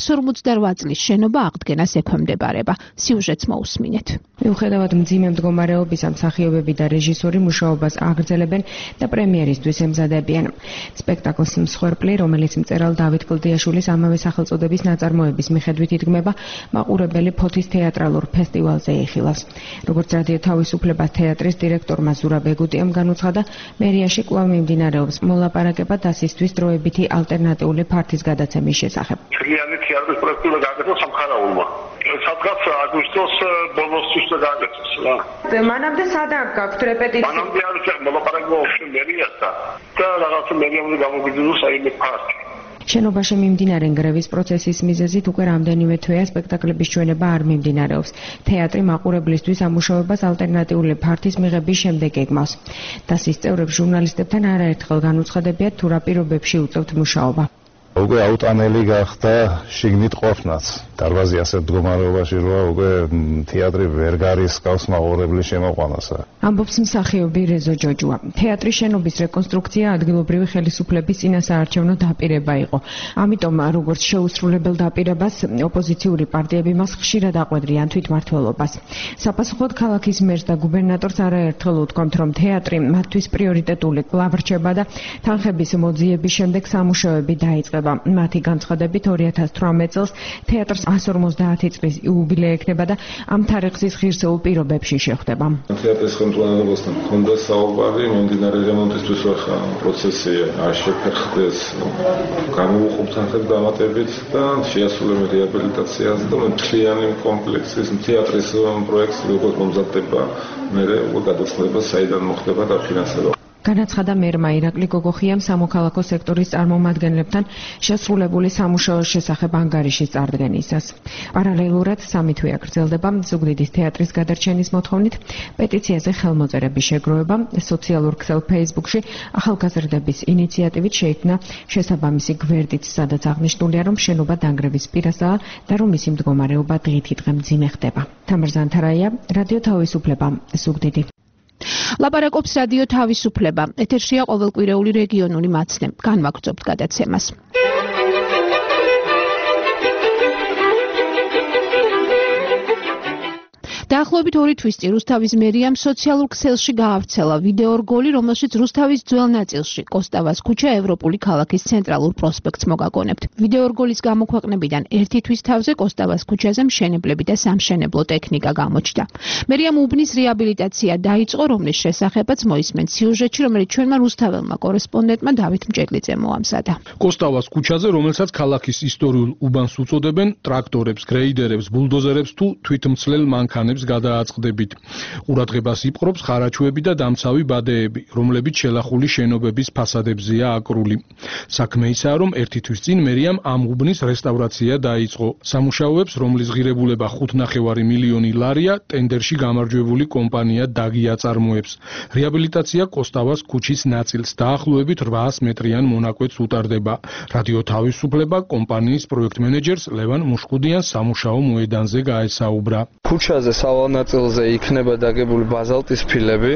158 წლის შენობა აღდგენას ექვემდებარება. სიუჟეტს მოусმინეთ. მიუხედავად მძიმე მდგომარეობისა, მსახიობები და რეჟისორი მუშაობას აგრძელებენ და პრემიერისთვის ემზადებიან. სპექტაკლს მსხვერპლი, რომელიც მწერალ დავით კლდიაშვილის ამავე სახელწოდების ნაწარმოების მიხედვით იდგმება, მაყურებელი ფოთის თეატრალურ ფესტივალზე იხილავს. როგორც რადიო თავისუფლებას თეატრის დირექტორმა ზურაბ ეგუტიამ განუცხადა, მერიაში კვლავ მიმდინარეობს მოლაპარაკება დასისთვის დროებითი ალტერნატიული ფართის გადაცემის შესახებ. მთლიანი თეატრის პროექტი გაგაკეთო სამხარაულმა. სადღაც აგვისტოს ბოლოსთვის გაგაკეთეს რა. მანამდე სადაა გაქვთ რეპეტიცია? მანამდე არის მოლაპარაკება ოფშორ მერიასთან და რაღაც მერიამდე გამოგიძულოს აიმე ფართი. შენობაში მიმდინარე ნგრევის პროცესის მიზეზით უკვე რამდენიმე თვეა სპექტაკლების ჩვენება არ მიმდინარეობს. თეატრი მაყურებლისთვის ამუშავებას ალტერნატიული ფართის მიღების შემდეგ ეგმავს. დასის წევრებს ჟურნალისტებთან არაერთხელ განუცხადებიათ, თუ რა პირობებში უწევთ მუშაობა. უკვე აუტანელი გახდა შიგნით ყოფნაც. დარბაზი ასეთ მდგომარეობაში როა უკვე თეატრი ვერ გარისკავს მაყურებლის შემოყვანასა. ამბობს მსახიობი რეზო ჯოჯუა. თეატრის შენობის რეკონსტრუქცია ადგილობრივი ხელისუფლების წინასაარჩევნო დაპირება იყო. ამიტომ როგორც შეუსრულებელ დაპირებას ოპოზიციური პარტიები მას ხშირად აყვედრიან თვითმმართველობას. საპასუხოდ ქალაქის მერს და გუბერნატორს არაერთხელ უთქვამთ, რომ თეატრი მათთვის პრიორიტეტული კვლავ რჩება და თანხების მოძიების შემდეგ სამუშაოები დაიწყება. მოხდება. მათი განცხადებით 2018 წელს თეატრს 150 წლის იუბილე ექნება და ამ თარიღის ღირსეულ პირობებში შეხვდება. თეატრის ხელმძღვანელობასთან ჰქონდა საუბარი მიმდინარე რემონტისთვის ახლა პროცესი არ შეფერხდეს გამოუყოფთანხებ დამატებით და შეასრულებენ რეაბილიტაციას და მთლიანი კომპლექსის თეატრის პროექტს როგორც მომზადდება მე გადაწყდება საიდან მოხდება და ფინანსება. განაცხადა მერმა ირაკლი გოგოხიამ სამოქალაქო სექტორის წარმომადგენლებთან შესრულებული სამუშაოს შესახებ ანგარიშის წარდგენისას. პარალელურად სამი თვე აგრძელდება ზუგდიდის თეატრის გადარჩენის მოთხოვნით პეტიციაზე ხელმოწერების შეგროვება. სოციალურ ქსელ Facebook-ში ახალგაზრდების ინიციატივით შეიქმნა შესაბამისი გვერდით, სადაც აღნიშნულია, რომ შენობა დანგრევის პირასაა და რომ მისი მდგომარეობა დღითიდღე მძიმე ხდება. თამარ ზანთარაია, რადიო თავისუფლება, ზუგდიდი. ლაპარაკობს რადიო თავისუფლება. ეთერშია ყოველკვირეული რეგიონული მაცნე. განვაგრძობთ გადაცემას. დაახლოებით 2 თვის წინ რუსთავის მერიამ სოციალურ ქსელში გაავრცელა ვიდეო რგოლი, რომელშიც რუსთავის ძველ ნაწილში, კოსტავას ქუჩა ევროპული ქალაქის ცენტრალურ პროსპექტს მოგაგონებთ. ვიდეო რგოლის გამოქვეყნებიდან 1 თვის თავზე კოსტავას ქუჩაზე მშენებლები და სამშენებლო ტექნიკა გამოჩნდა. მერიამ უბნის რეაბილიტაცია დაიწყო, რომლის შესახებაც მოისმენთ სიუჟეტში, რომელიც ჩვენმა რუსთაველმა კორესპონდენტმა დავით მჭედლიძემ მოამზადა. კოსტავას ქუჩაზე, რომელსაც ქალაქის ისტორიულ უბანს უწოდებენ, ტრაქტორებს, გრეიდერებს, ბულდოზერებს თუ თვითმცლელ მანქანებს გადააწყდებით. ყურადღებას იპყრობს ხარაჩუები და დამცავი ბადეები, რომლებიც შელახული შენობების ფასადებზეა აკრული. საქმე ისაა, რომ 1 თვის წინ მერიამ ამ უბნის რესტავრაცია დაიწყო. სამუშაოებს, რომლის ღირებულება 5,5 მილიონი ლარია, ტენდერში გამარჯვებული კომპანია დაგი აწარმოებს. რეაბილიტაცია კოსტავას ქუჩის ნაწილს დაახლოებით 800 მეტრიან მონაკვეთს უტარდება. რადიო თავისუფლება კომპანიის პროექტ მენეჯერს ლევან მუშკუდიანს სამუშაო მოედანზე გაესაუბრა. ქუჩაზე სავალ ნაწილზე იქნება დაგებული ბაზალტის ფილები,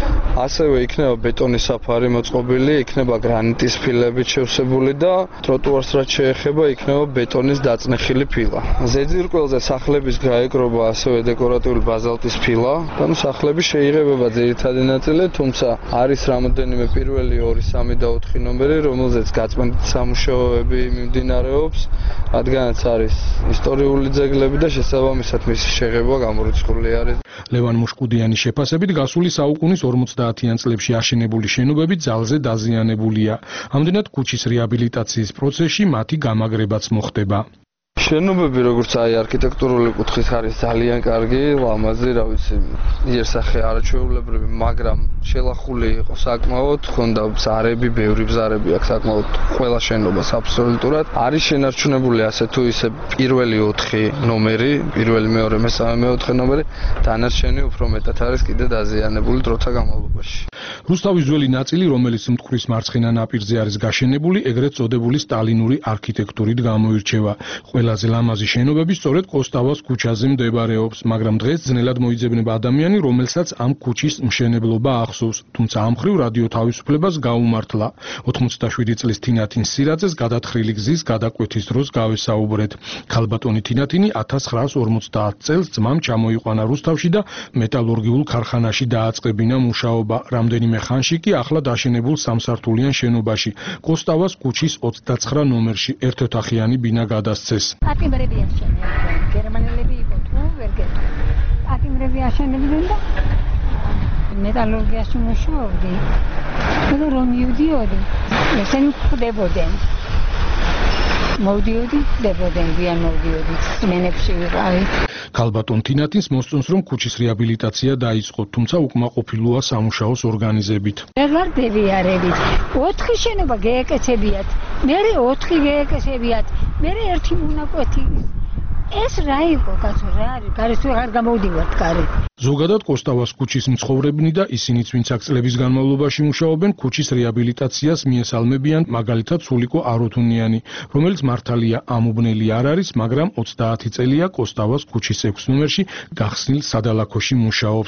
ასევე იქნება ბეტონის საფარი მოწყობილი, იქნება გრანიტის ფილებით შევსებული და ტროტუარს რაც შეეხება, იქნება ბეტონის დაწნეხილი ფილა. ზედზირკველზე სახლების გაეკრობა ასევე დეკორატიული ბაზალტის ფილა და სახლები შეიღებება ძირითადი ნაწილი, თუმცა არის რამოდენიმე პირველი 2, 3 და 4 ნომერი, რომელზეც გაწმენდით სამუშაოები მიმდინარეობს, რადგანაც არის ისტორიული ძეგლები და შესაბამისად მისი შეღება გამორიცხული არის. ლევან მუშკუდიანის შეფასებით გასული საუკუნის 50-იან წლებში აშენებული შენობები ძალზე დაზიანებულია. ამდენად ქუჩის რეაბილიტაციის პროცესში მათი გამაგრებაც მოხდება. შენობები როგორც არქიტექტურული კუთხით არის ძალიან კარგი, ლამაზი, რა ვიცი, იერსახე არაჩვეულებრივი, მაგრამ შელახული იყო საკმაოდ, ხონდა ბზარები, ბევრი ბზარები აქვს საკმაოდ ყველა შენობას აბსოლუტურად. არის შენარჩუნებული ასე თუ ისე პირველი 4 ნომერი, პირველი, მეორე, მესამე, მეოთხე ნომერი, დანარჩენი უფრო მეტად არის კიდე დაზიანებული დროთა განმავლობაში. რუსთავის ძველი ნაწილი, რომელიც მტკვრის მარცხენა ნაპირზე არის გაშენებული, ეგრეთ წოდებული სტალინური არქიტექტურით გამოირჩევა. ყველაზე ლამაზი შენობები სწორედ კოსტავას ქუჩაზე მდებარეობს, მაგრამ დღეს ძნელად მოიძებნება ადამიანი, რომელსაც ამ ქუჩის მშენებლობა ახსოვს, თუმცა ამ მხრივ რადიო თავისუფლებას გაუმართლა. 87 წლის თინათინ სირაძეს გადათხრილი გზის გადაკვეთის დროს გავესაუბრეთ. ქალბატონი თინათინი 1950 წელს ძმამ ჩამოიყვანა რუსთავში და მეტალურგიულ ქარხანაში დააწყებინა მუშაობა. რამდენიმე ხანში კი ახლა დაშენებულ სამსართულიან შენობაში, კოსტავას ქუჩის 29 ნომერში ერთოთახიანი ბინა გადასცეს. ატიმრები აშენებდნენ, გერმანელები იყო თუ ვერ გეტყვი. ატიმრები აშენებდნენ და მეტალურგიაში მუშაობდი. და რომ მივდიოდი, ესენი ხდებოდნენ. მოვდიოდი, ხდებოდნენ, ვიან მოვდიოდი, სმენებში ვიყავი. ქალბატონ თინათინს მოსწონს, რომ ქუჩის რეაბილიტაცია დაიწყო, თუმცა უკმაყოფილოა სამუშაოს ორგანიზებით. ვეღარდები არებით. 4 შენობა გეეკეცებიათ, მერე 4 გეეკეცებიათ, მერე 1 მონაკვეთი. ეს რა იყო, კაცო, რა არის? გარეთ ვეღარ გამოვდივართ გარეთ. ზოგადად კოსტავას ქუჩის მცხოვრებნი და ისინიც, ვინც აქ წლების განმავლობაში მუშაობენ, ქუჩის რეაბილიტაციას მიესალმებიან, მაგალითად სულიკო აროთუნიანი, რომელიც მართალია ამობნელი არ არის, მაგრამ 30 წელია კოსტავას ქუჩის 6 ნომერში გახსნილ სადალაქოში მუშაობს.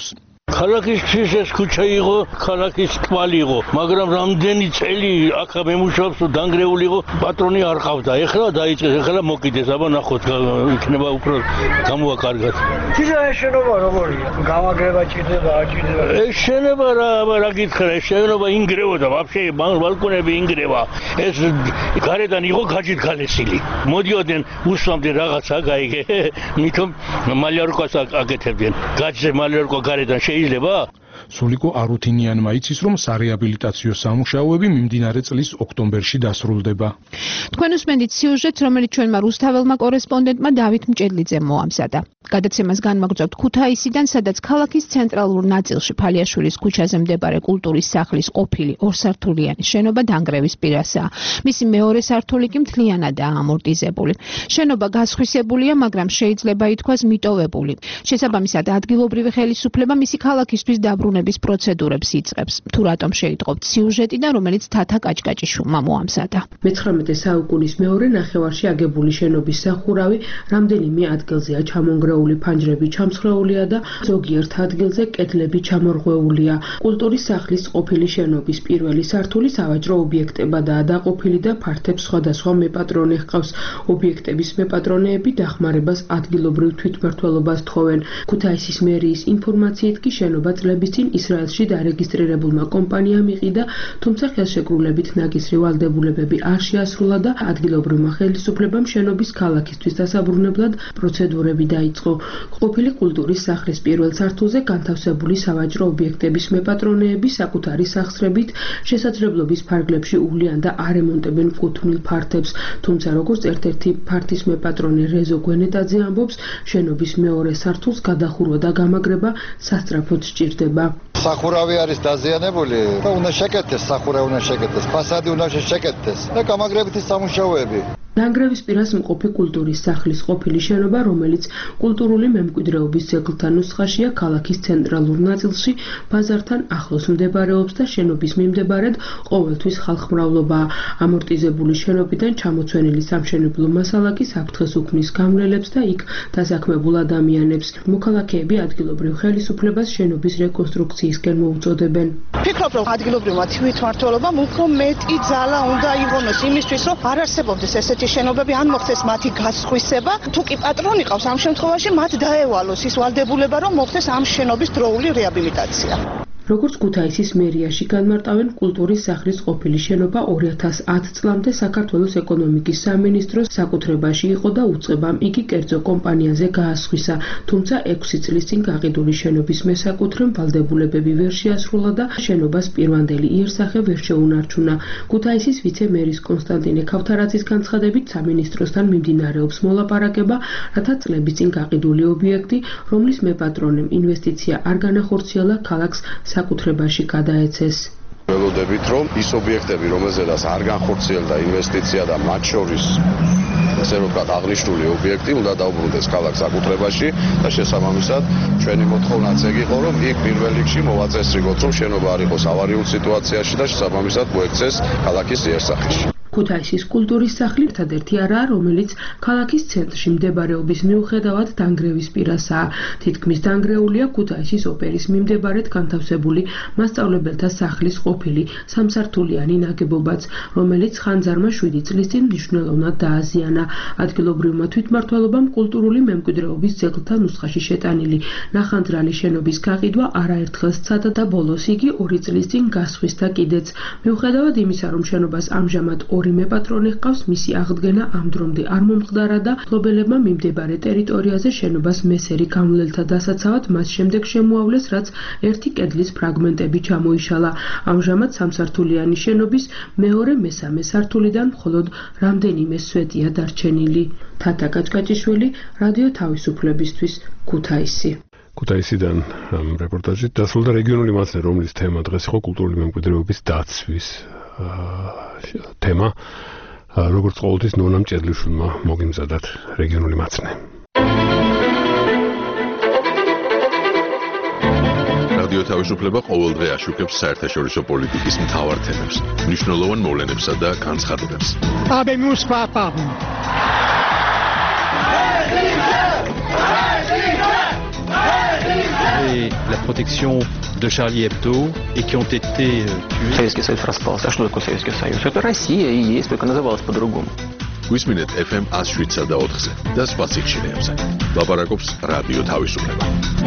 ქალაქის ქიშეს ქუჩა იყო, ქალაქის კვალი იყო, მაგრამ რამდენი წელი აქ მემუშავებს თუ დანგრეული იყო, პატრონი არ ყავდა. ეხლა დაიწყეს, ეხლა მოკიდეს, აბა ნახოთ, იქნება უფრო გამოაკარგათ. თვითონ ეს შენობა როგორია? გამაგრება ჭირდება, აჭირდება. ეს შენობა რა გითხრა, ეს შენობა ინგრევოდა, ვაფშე ბალკონები ინგრევა. ეს გარედან იყო გაჯით გალესილი. მოდიოდნენ უსვამდნენ რაღაცა გაიგე, მithom მალიორკას აკეთებდნენ. გაჯზე მალიორკა გარედან შეიძლება? სულიკო არუთინიანმა იცის, რომ სარეაბილიტაციო სამუშაოები მიმდინარე წლის ოქტომბერში დასრულდება. თქვენ უსმენთ სიუჟეტს, რომელიც ჩვენმა რუსთაველმა კორესპონდენტმა დავით მჭედლიძემ მოამზადა. გადაცემას განმაგრძობთ ქუთაისიდან, სადაც ქალაქის ცენტრალურ ნაწილში ფალიაშვილის ქუჩაზე მდებარე კულტურის სახლის ყოფილი ორსართულიანი შენობა დანგრევის პირასაა. მისი მეორე სართული კი მთლიანადაა ამორტიზებული. შენობა გასხვისებულია, მაგრამ შეიძლება ითქვას მიტოვებული. შესაბამისად, ადგილობრივი ხელისუფლება მისი ქალაქისთვის დაბრუნების პროცედურებს იწყებს. თუ რატომ შეიტყობთ სიუჟეტიდან, რომელიც თათა კაჭკაჭიშვილმა მოამზადა. მე-19 საუკუნის მეორე ნახევარში აგებული შენობის სახურავი რამდენიმე ადგილზეა ჩამონგრეული, ფანჯრები ჩამსხვრეულია და ზოგიერთ ადგილზე კედლები ჩამორღვეულია. კულტურის სახლის ყოფილი შენობის პირველი სართული სავაჭრო ობიექტებადაა დაყოფილი და ფართებს სხვადასხვა მეპატრონე ჰყავს. ობიექტების მეპატრონეები დახმარებას ადგილობრივ თვითმმართველობას თხოვენ. ქუთაისის მერიის ინფორმაციით კი შენობა წლების წინ ისრაელში დარეგისტრირებულმა კომპანიამ იყიდა, თუმცა ხელშეკრულებით ნაკისრი ვალდებულებები არ შეასრულა და ადგილობრივმა ხელისუფლებამ შენობის ქალაქისთვის დასაბრუნებლად პროცედურები დაიწყო. ყოფილი კულტურის სახლის პირველ სართულზე განთავსებული სავაჭრო ობიექტების მეპატრონეები საკუთარი სახსრებით შესაძლებლობის ფარგლებში უვლიან და არემონტებენ კუთვნილ ფართებს, თუმცა როგორც ერთ-ერთი ფართის მეპატრონე რეზო გვენეტაძე ამბობს, შენობის მეორე სართულს გადახურვა და გამაგრება სასწრაფოდ სჭირდება. სახურავი არის დაზიანებული და უნდა შეკეთდეს, სახურავი უნდა შეკეთდეს, ფასადი უნდა შეკეთდეს და გამაგრებითი სამუშაოები. დანგრევის პირას მყოფი კულტურის სახლის ყოფილი შენობა, რომელიც კულტურული მემკვიდრეობის ძეგლთა ნუსხაშია, ქალაქის ცენტრალურ ნაწილში ბაზართან ახლოს მდებარეობს და შენობის მიმდებარედ ყოველთვის ხალხმრავლობაა. ამორტიზებული შენობიდან ჩამოცვენილი სამშენებლო მასალა კი საფრთხეს უქმნის გამგლელებს და იქ დასაქმებულ ადამიანებს. მოქალაქეები ადგილობრივ ხელისუფლებას შენობის რეკონსტრუქციისკენ მოუწოდებენ. ვფიქრობ, რომ ადგილობრივმა თვითმმართველობამ უფრო მეტი ძალა უნდა იღონოს იმისთვის, რომ არ არსებობდეს ესეთი შენობები, ან მოხდეს მათი გასხვისება, თუ კი პატრონი ყავს, ამ შემთხვევაში მათ დაევალოს ის ვალდებულება, რომ მოხდეს ამ შენობის დროული რეაბილიტაცია. როგორც ქუთაისის მერიაში განმარტავენ, კულტურის სახლის ყოფილი შენობა 2010 წლამდე საქართველოს ეკონომიკის სამინისტროს საკუთრებაში იყო და უწყებამ იგი კერძო კომპანიაზე გაასხვისა, თუმცა 6 წლის წინ გაყიდული შენობის მესაკუთრემ ვალდებულებები ვერ შეასრულა და შენობას პირვანდელი იერსახე ვერ შეუნარჩუნა. ქუთაისის ვიცე-მერის კონსტანტინე ქავთარაძის განცხადებით, სამინისტროსთან მიმდინარეობს მოლაპარაკება, რათა წლების წინ გაყიდული ობიექტი, რომლის მეპატრონემ ინვესტიცია არ განახორციელა, ქალაქს საკუთრებაში გადაეცეს. ველოდებით, რომ ის ობიექტები, რომელზედაც არ განხორციელდა ინვესტიცია და მათ შორის ასე რომ ვთქვათ, აღნიშნული ობიექტი უნდა დაუბრუნდეს ქალაქს საკუთრებაში და შესაბამისად ჩვენი მოთხოვნაც ეგ იყო, რომ იქ პირველ რიგში მოვაწესრიგოთ, რომ შენობა არ იყოს ავარიულ სიტუაციაში და შესაბამისად მოექცეს ქალაქის იერსახეში. ქუთაისის კულტურის სახლი ერთადერთი არაა, რომელიც ქალაქის ცენტრში მდებარეობის მიუხედავად დანგრევის პირასაა. თითქმის დანგრეულია ქუთაისის ოპერის მიმდებარედ განთავსებული მასწავლებელთა სახლის ყოფილი სამსართულიანი ნაგებობაც, რომელიც ხანძარმა 7 წლის წინ მნიშვნელოვნად დააზიანა. ადგილობრივმა თვითმმართველობამ კულტურული მემკვიდრეობის ძეგლთა ნუსხაში შეტანილი ნახანძრალი შენობის გაყიდვა არაერთხელ სცადა და ბოლოს იგი 2 წლის წინ გასხვისდა კიდეც. მიუხედავად იმისა, რომ შენობას ამჟამად ორი მეპატრონე ჰყავს, მისი აღდგენა ამ დრომდე არ მომხდარა და მფლობელებმა მიმდებარე ტერიტორიაზე შენობას მესერი გამლელთა დასაცავად მას შემდეგ შემოავლეს, რაც ერთი კედლის ფრაგმენტები ჩამოიშალა. ამჟამად სამსართულიანი შენობის მეორე მესამე სართულიდან მხოლოდ რამდენიმე სვეტია დარჩენილი. თათა კაჭკაჭიშვილი, რადიო თავისუფლებისთვის, ქუთაისი. ქუთაისიდან რეპორტაჟით დასრულდა რეგიონული მაცნე, რომლის თემა დღეს იყო კულტურული მემკვიდრეობის დაცვის თემა. როგორც ყოველთვის ნონა მჭედლიშვილმა მოგიმზადათ რეგიონული მაცნე. რადიო თავისუფლება ყოველდღე აშუქებს საერთაშორისო პოლიტიკის მთავარ თემებს, მნიშვნელოვან მოვლენებსა და განცხადებებს. Habemos papá. assuré la protection de Charlie Hebdo et qui ont été tués. Советский Союз распался. А что такое Советский Союз? Это Россия и есть, только называлась по-другому. გვისმინეთ FM 107-ზე და 4-ზე და სხვა სიხშირეებზე. ლაპარაკობს რადიო თავისუფლება.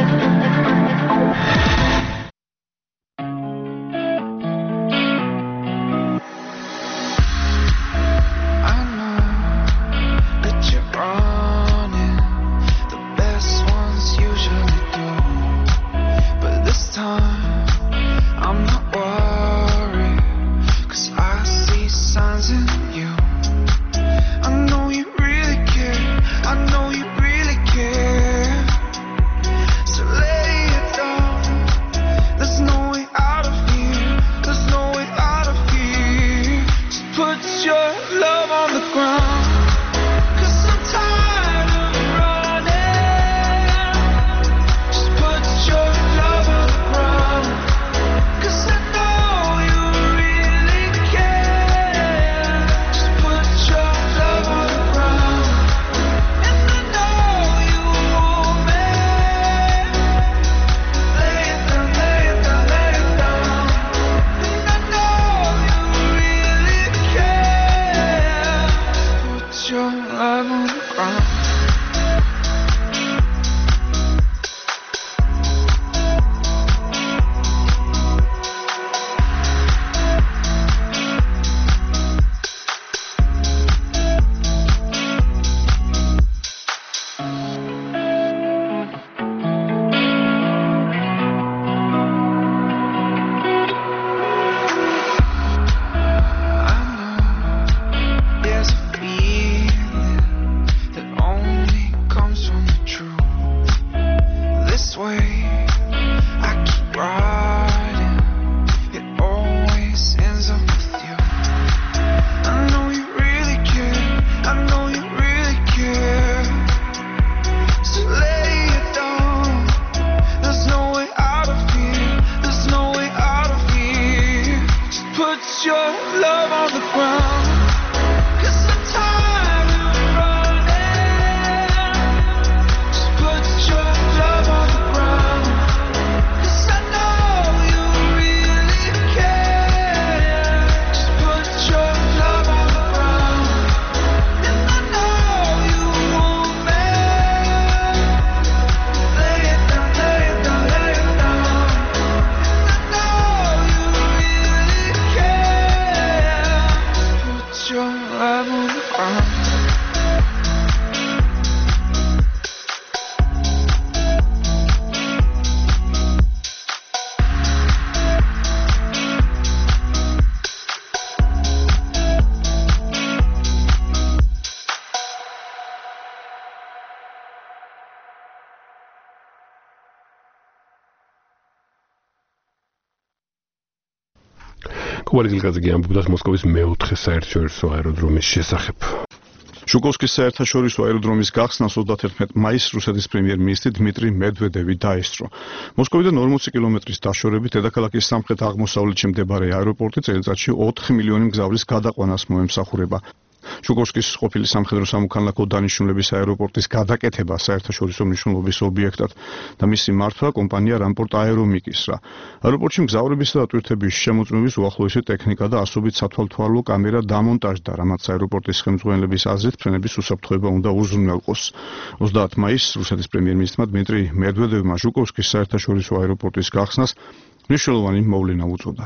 კუალიზილკაძე ამბობდა მოსკოვის მეოთხე საერთაშორისო აეროდრომის შესახებ. შუკოვსკის საერთაშორისო აეროდრომის გახსნა 31 მაისს რუსეთის პრემიერ-მინისტრი დმიტრი მედვედევი დაესწრო. მოსკოვიდან 40 კილომეტრის დაშორებით დედაქალაქის სამხრეთ-აღმოსავლეთში მდებარე აეროპორტი წელიწადში 4 მილიონი მგზავრის გადაყვანას მოემსახურება. შუკოვსკის ყოფილი სამხედრო სამოქალაქო დანიშნულების აეროპორტის გადაკეთება საერთაშორისო მნიშვნელობის ობიექტად და მისი მართვა კომპანია რამპორტ აერომიკისრა. აეროპორტში მგზავრების და ატვირთების შემოწმების უახლოესი ტექნიკა და ასობით სათვალთვალო კამერა დამონტაჟდა, რამაც აეროპორტის ხელმძღვანელების აზრით ფრენების უსაფრთხოება უნდა უზრუნველყოს. 30 მაისს რუსეთის პრემიერ-მინისტრმა დმიტრი მედვედევმა შუკოვსკის საერთაშორისო აეროპორტის გახსნას მნიშვნელოვანი მოვლენა უწოდა.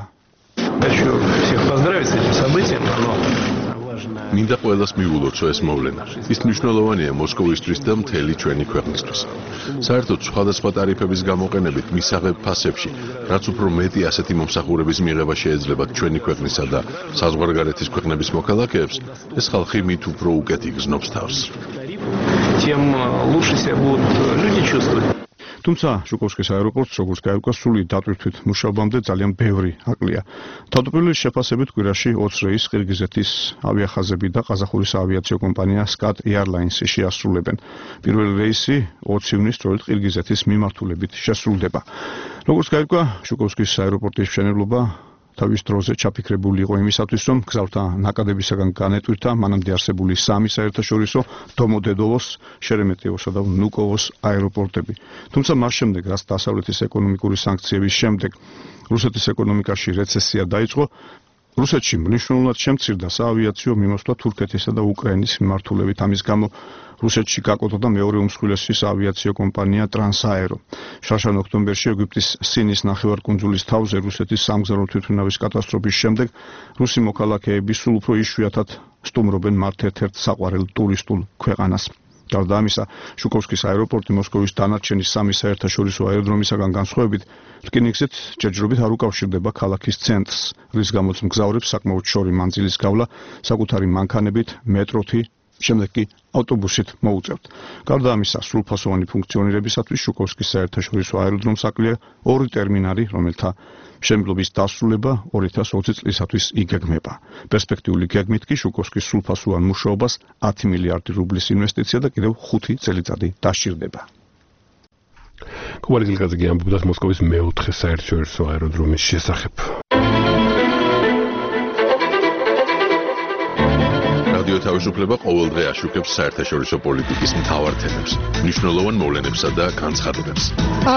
მინდა ყველას მიულოცო ეს მოვლენა. ის მნიშვნელოვანია მოსკოვისთვის და მთელი ჩვენი ქვეყნისთვის. საერთოდ სხვადასხვა ტარიფების გამოყენებით მისაღებ ფასებში, რაც უფრო მეტი ასეთი მომსახურების მიღება შეეძლებათ ჩვენი ქვეყნისა და საზღვარგარეთის ქვეყნების მოქალაქეებს, ეს ხალხი მით უფრო უკეთ იგრძნობს თავს. Тем лучше себя будут люди чувствовать. თუმცა შუკოვსკის აეროპორტს როგორც გაირკვა სრული დატვირთვით მუშაობამდე ძალიან ბევრი აკლია. თავდაპირველი შეფასებით კვირაში 20 რეისს ყირგიზეთის ავიახაზები და ყაზახური საავიაციო კომპანია Skat Airlines-ი შეასრულებენ. პირველი რეისი 20 ივნისს სწორედ ყირგიზეთის მიმართულებით შესრულდება. როგორც გაირკვა, შუკოვსკის აეროპორტის მშენებლობა თავის დროზე ჩაფიქრებული იყო იმისათვის, რომ გზავრთა ნაკადებისაგან განეტვირთა მანამდე არსებული 3 საერთაშორისო დომოდედოვოს, შერემეტიევოსა და ვნუკოვოს აეროპორტები. თუმცა მას შემდეგ, რაც დასავლეთის ეკონომიკური სანქციების შემდეგ რუსეთის ეკონომიკაში რეცესია დაიწყო, რუსეთში მნიშვნელოვნად შემცირდა საავიაციო მიმოსვლა თურქეთისა და უკრაინის მიმართულებით. ამის გამო რუსეთში გაკოტრდა მეორე უმსხვილესი საავიაციო კომპანია ტრანსაერო. შარშან ოქტომბერში ეგვიპტის სინის ნახევარკუნძულის თავზე რუსეთის სამგზავრო თვითმფრინავის კატასტროფის შემდეგ რუსი მოქალაქეები სულ უფრო იშვიათად სტუმრობენ მათ ერთ-ერთ საყვარელ ტურისტულ ქვეყანას. გარდა ამისა, შუკოვსკის აეროპორტი მოსკოვის დანარჩენი 3 საერთაშორისო აეროდრომისაგან განსხვავებით, რკინიგზით ჯერჯერობით არ უკავშირდება ქალაქის ცენტრს, რის გამოც მგზავრებს საკმაოდ შორი მანძილის გავლა საკუთარი მანქანებით, მეტროთი, შემდეგ კი ავტობუსით მოუწევთ. გარდა ამისა, სრულფასოვანი ფუნქციონირებისათვის შუკოვსკის საერთაშორისო აეროდრომს აკლია 2 ტერმინალი, რომელთა მშენებლობის დასრულება 2020 წლისათვის იგეგმება. პერსპექტიული გეგმით კი შუკოვსკის სრულფასოვან მუშაობას 10 მილიარდი რუბლის ინვესტიცია და კიდევ 5 წელიწადი დასჭირდება. კუბალი გილგაძე ამბობდა მოსკოვის მეოთხე საერთაშორისო აეროდრომის შესახებ. რადიო თავისუფლება ყოველდღე აშუქებს საერთაშორისო პოლიტიკის მთავარ თემებს, მნიშვნელოვან მოვლენებსა და განცხადებებს.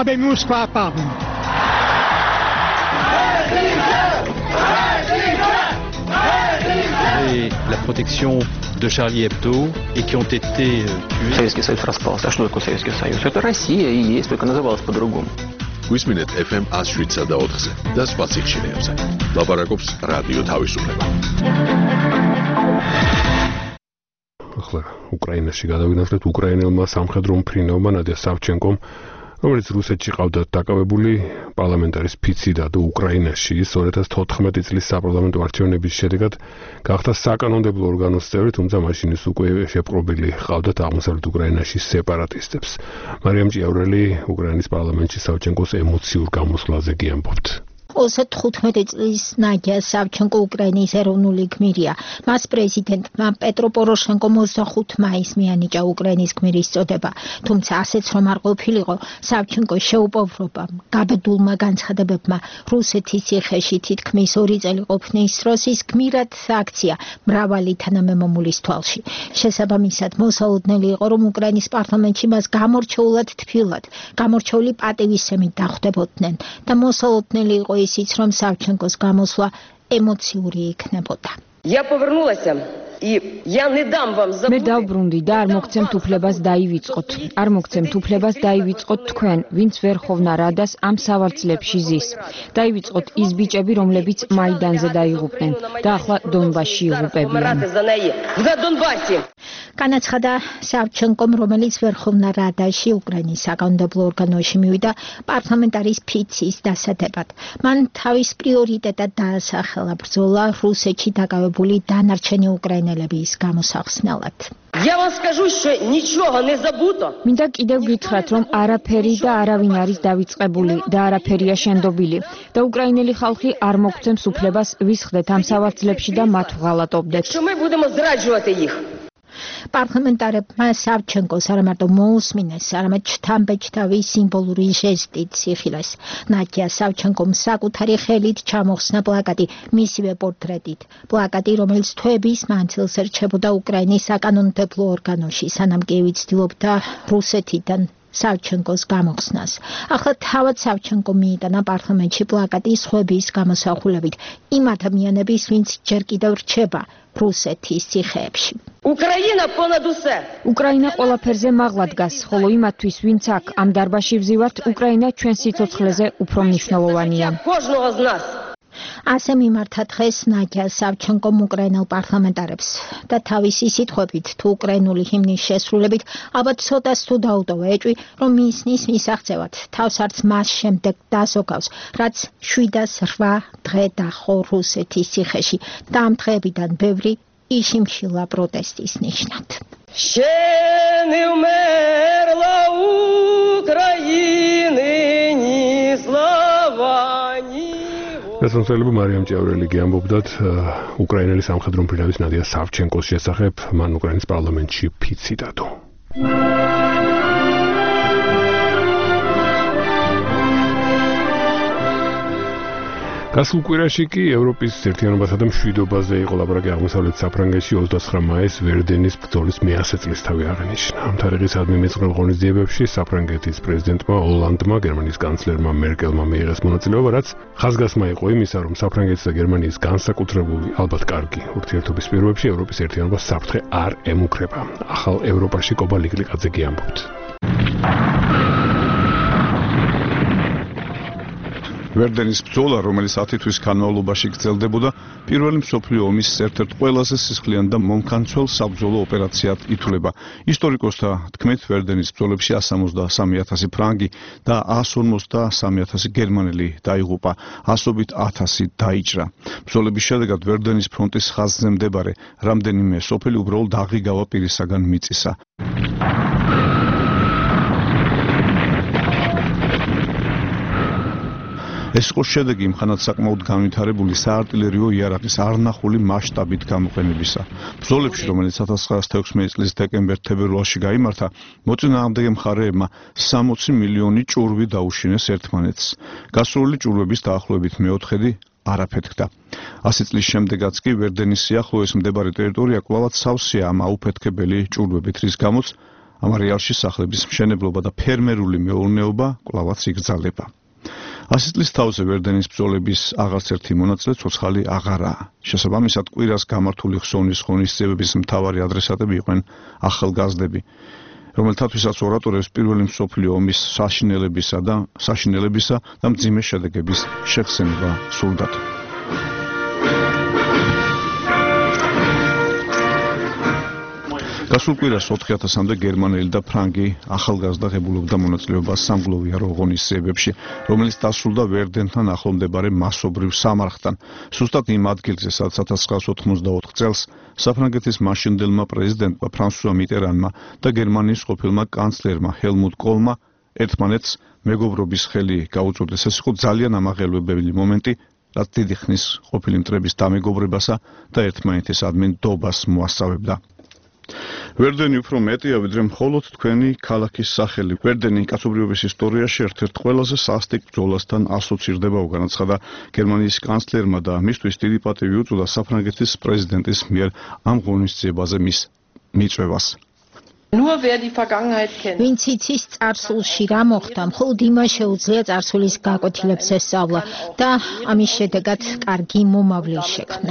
Et la protection de Charlie Hebdo et qui ont été tués. Советский Союз распался. А что такое Советский Союз? Это Россия и есть, только называлась по-другому. Висминет FM 107 და 4-ზე და სხვა ციხშირეებზე. ლაპარაკობს რადიო თავისუფლება. ახლა უკრაინაში გადავინაცვლეთ უკრაინელმა სამხედრო მფრინავმა ნადია სავჩენკომ, რომელიც რუსეთში ყავდათ დაკავებული პარლამენტარის ფიციდა და უკრაინაში 2014 წლის საპარლამენტო არჩევნების შედეგად გახდა საკანონმდებლო ორგანოს წევრი, თუმცა მაშინ ის უკვე შეპყრობილი ყავდათ აღმოსავლეთ უკრაინაში სეპარატისტებს. მარიამ ჭიაურელი უკრაინის პარლამენტში სავჩენკოს ემოციურ გამოსვლაზე კი ამბობთ. 2015 წლის ნადია სავჩენკო უკრაინის ეროვნული გმირია. მას პრეზიდენტმა პეტრო პოროშენკომ 25 მაისს მიანიჭა უკრაინის გმირის წოდება. თუმცა ასეც რომ არ ყოფილიყო, სავჩენკოს შეუპოვრობამ, გაბედულმა განცხადებებმა, რუსეთის ციხეში თითქმის 2 წელი ყოფნის დროს ის გმირად აქცია მრავალი თანამემამულის თვალში. შესაბამისად, მოსალოდნელი იყო, რომ უკრაინის პარლამენტში მას გამორჩეულად თბილად, გამორჩეული პატივისცემით დახვდებოდნენ და მოსალოდნელი იყო ისიც, რომ სავჩენკოს გამოსვლა ემოციური იქნებოდა. მე დავბრუნდი და არ მოგცემთ უფლებას დაივიწყოთ. არ მოგცემთ უფლებას დაივიწყოთ თქვენ, ვინც ვერ ხოვნა რადას ამ სავარცხლებში ზის. დაივიწყოთ ის ბიჭები, რომლებიც მაიდანზე დაიღუპნენ და ახლა დონბასში იღუპებიან. განაცხადა სავჩენკომ, რომელიც ვერ ხოვნა რადაში უკრაინის საკანონმდებლო ორგანოში მივიდა პარლამენტარის ფიცის დასადებად. მან თავის პრიორიტეტად დაასახელა ბრძოლა რუსეთში დაკავებული დანარჩენი უკრაინელების გამოსახსნელად. მინდა კიდევ გითხრათ, რომ არაფერი და არავინ არის დავიწყებული და არაფერია შენდობილი და უკრაინელი ხალხი არ მოგცემს უფლებას ვისხდეთ ამ სავარცხლებში და მათ ვღალატობდეთ. პარლამენტარებმა სავჩენკოს არა მარტო მოусმინეს, არამედ შთამბეჭდავი სიმბოლური ჟესტით იხილეს. ნადია სავჩენკომ საკუთარი ხელით ჩამოხსნა პლაკატი მისივე პორტრეტით. პლაკატი, რომელიც თვეების მანძილს რჩებოდა უკრაინის საკანონმდებლო ორგანოში, სანამ კი ევიცდილობდა რუსეთიდან სავჩენკოს გამოხსნას. ახლა თავად სავჩენკო მიიტანა პარლამენტში პლაკატი სხვების გამოსახულებით იმ ადამიანების, ვინც ჯერ კიდევ რჩება რუსეთის ციხეებში. უკრაინა ყველაფერზე მაღლა დგას, ხოლო იმათთვის, ვინც აქ ამ დარბაზში ვზივართ, უკრაინა ჩვენ სიცოცხლეზე უფრო მნიშვნელოვანია. ასე მიმართა დღეს ნადია სავჩენკომ უკრაინელ პარლამენტარებს და თავისი სიტყვებით თუ უკრაინული ჰიმნის შესრულებით ალბათ ცოტას თუ დაუტოვა ეჭვი, რომ მისნის მისაღწევად თავს არც მას შემდეგ დაზოგავს, რაც 708 დღე დახო რუსეთის ციხეში და ამ დღეებიდან ბევრი იშიმშილა პროტესტის ნიშნად. რესპონსაბილები მარიამ ჭიაურელი ამბობდათ უკრაინელი სამხედრო მფრინავის ნადია სავჩენკოს შესახებ, მან უკრაინის პარლამენტში ფიცი დადო. გასულ კვირაში კი ევროპის ერთიანობასა და მშვიდობაზე იყო ლაპარაკი აღმოსავლეთ საფრანგეთში 29 მაისს ვერდენის ბრძოლის მე-100 წლისთავი აღენიშნა. ამ თარიღისადმი მეწყრელ ღონისძიებებში საფრანგეთის პრეზიდენტმა ოლანდმა, გერმანიის კანცლერმა მერკელმა მიიღეს მონაწილეობა, რაც ხაზგასმა იყო იმისა, რომ საფრანგეთის და გერმანიის განსაკუთრებული, ალბათ კარგი ურთიერთობის პირობებში ევროპის ერთიანობა საფრთხე არ ემუქრება. ახალ ევროპაში კობა ლიკლიკაძე ამბობთ. ვერდენის ბრძოლა, რომელიც 10 თვის განმავლობაში გრძელდებოდა, პირველი მსოფლიო ომის ერთ-ერთ ყველაზე სისხლიან და მომხანცვალ საბრძოლო ოპერაციად ითვლება. ისტორიკოსთა თქმით, ვერდენის ბრძოლებში 173,000 ფრანგი და 153,000 გერმანელი დაიღუპა, ასობით 1000 დაიჭრა. ბრძოლების შედეგად ვერდენის ფრონტის ხაზზე მდებარე რამდენიმე სოფელი უბრალოდ აღიგავა პირისაგან მიწისა. ეს იყო შედეგი იმხანად საკმაოდ განვითარებული საარტილერიო იარაღის არნახული მასშტაბით გამოყენებისა. ბრძოლებში, რომელიც 1916 წლის დეკემბერ-თებერვალში გაიმართა, მოწინააღმდეგე მხარეებმა 60 მილიონი ჭურვი დაუშინეს ერთმანეთს. გასროლილი ჭურვების დაახლოებით მეოთხედი არაფეთქდა. 100 წლის შემდეგაც კი ვერდენის სიახლოვეს მდებარე ტერიტორია კვლავაც სავსეა ამ აუფეთქებელი ჭურვებით, რის გამოც ამ არეალში სახლების მშენებლობა და ფერმერული მეურნეობა კვლავაც იკრძალება. 100 წლის თავზე ვერდენის ბრძოლების აღარც ერთი მონაწილე ცოცხალი აღარაა. შესაბამისად, კვირას გამართული ხსოვნის ღონისძიებების მთავარი ადრესატები იყვნენ ახალგაზრდები, რომელთათვისაც ორატორებს პირველი მსოფლიო ომის საშინელებისა და მძიმე შედეგების შეხსენება სურდათ. გასულ კვირას 4000-მდე გერმანელი და ფრანგი ახალგაზრდა ღებულობდა მონაწილეობას სამგლოვიარო ღონისძიებებში, რომელიც დასრულდა ვერდენთან ახლო მდებარე მასობრივ სამარხთან. სუსტად იმ ადგილზე, სადაც 1984 წელს საფრანგეთის მაშინდელმა პრეზიდენტმა ფრანსუა მიტერანმა და გერმანიის ყოფილმა კანცლერმა ჰელმუტ კოლმა ერთმანეთს მეგობრობის ხელი გაუწოდეს. ეს იყო ძალიან ამაღელვებელი მომენტი, რაც დიდი ხნის ყოფილი მტრების დამეგობრებასა და ერთმანეთისადმი ნდობას მოასწავებდა. ვერდენი უფრო მეტია, ვიდრე მხოლოდ თქვენი ქალაქის სახელი. ვერდენი კაცობრიობის ისტორიაში ერთ-ერთ ყველაზე სასტიკ ბრძოლასთან ასოცირდება, განაცხადა გერმანიის კანცლერმა და მისთვის დიდი პატივი უწოდა საფრანგეთის პრეზიდენტის მიერ ამ ღონისძიებაზე მის მიწვევას. ვინც იცის წარსულში რა მოხდა, მხოლოდ იმას შეუძლია წარსულის გაკვეთილებს ესწავლა და ამის შედეგად კარგი მომავლე შექმნა.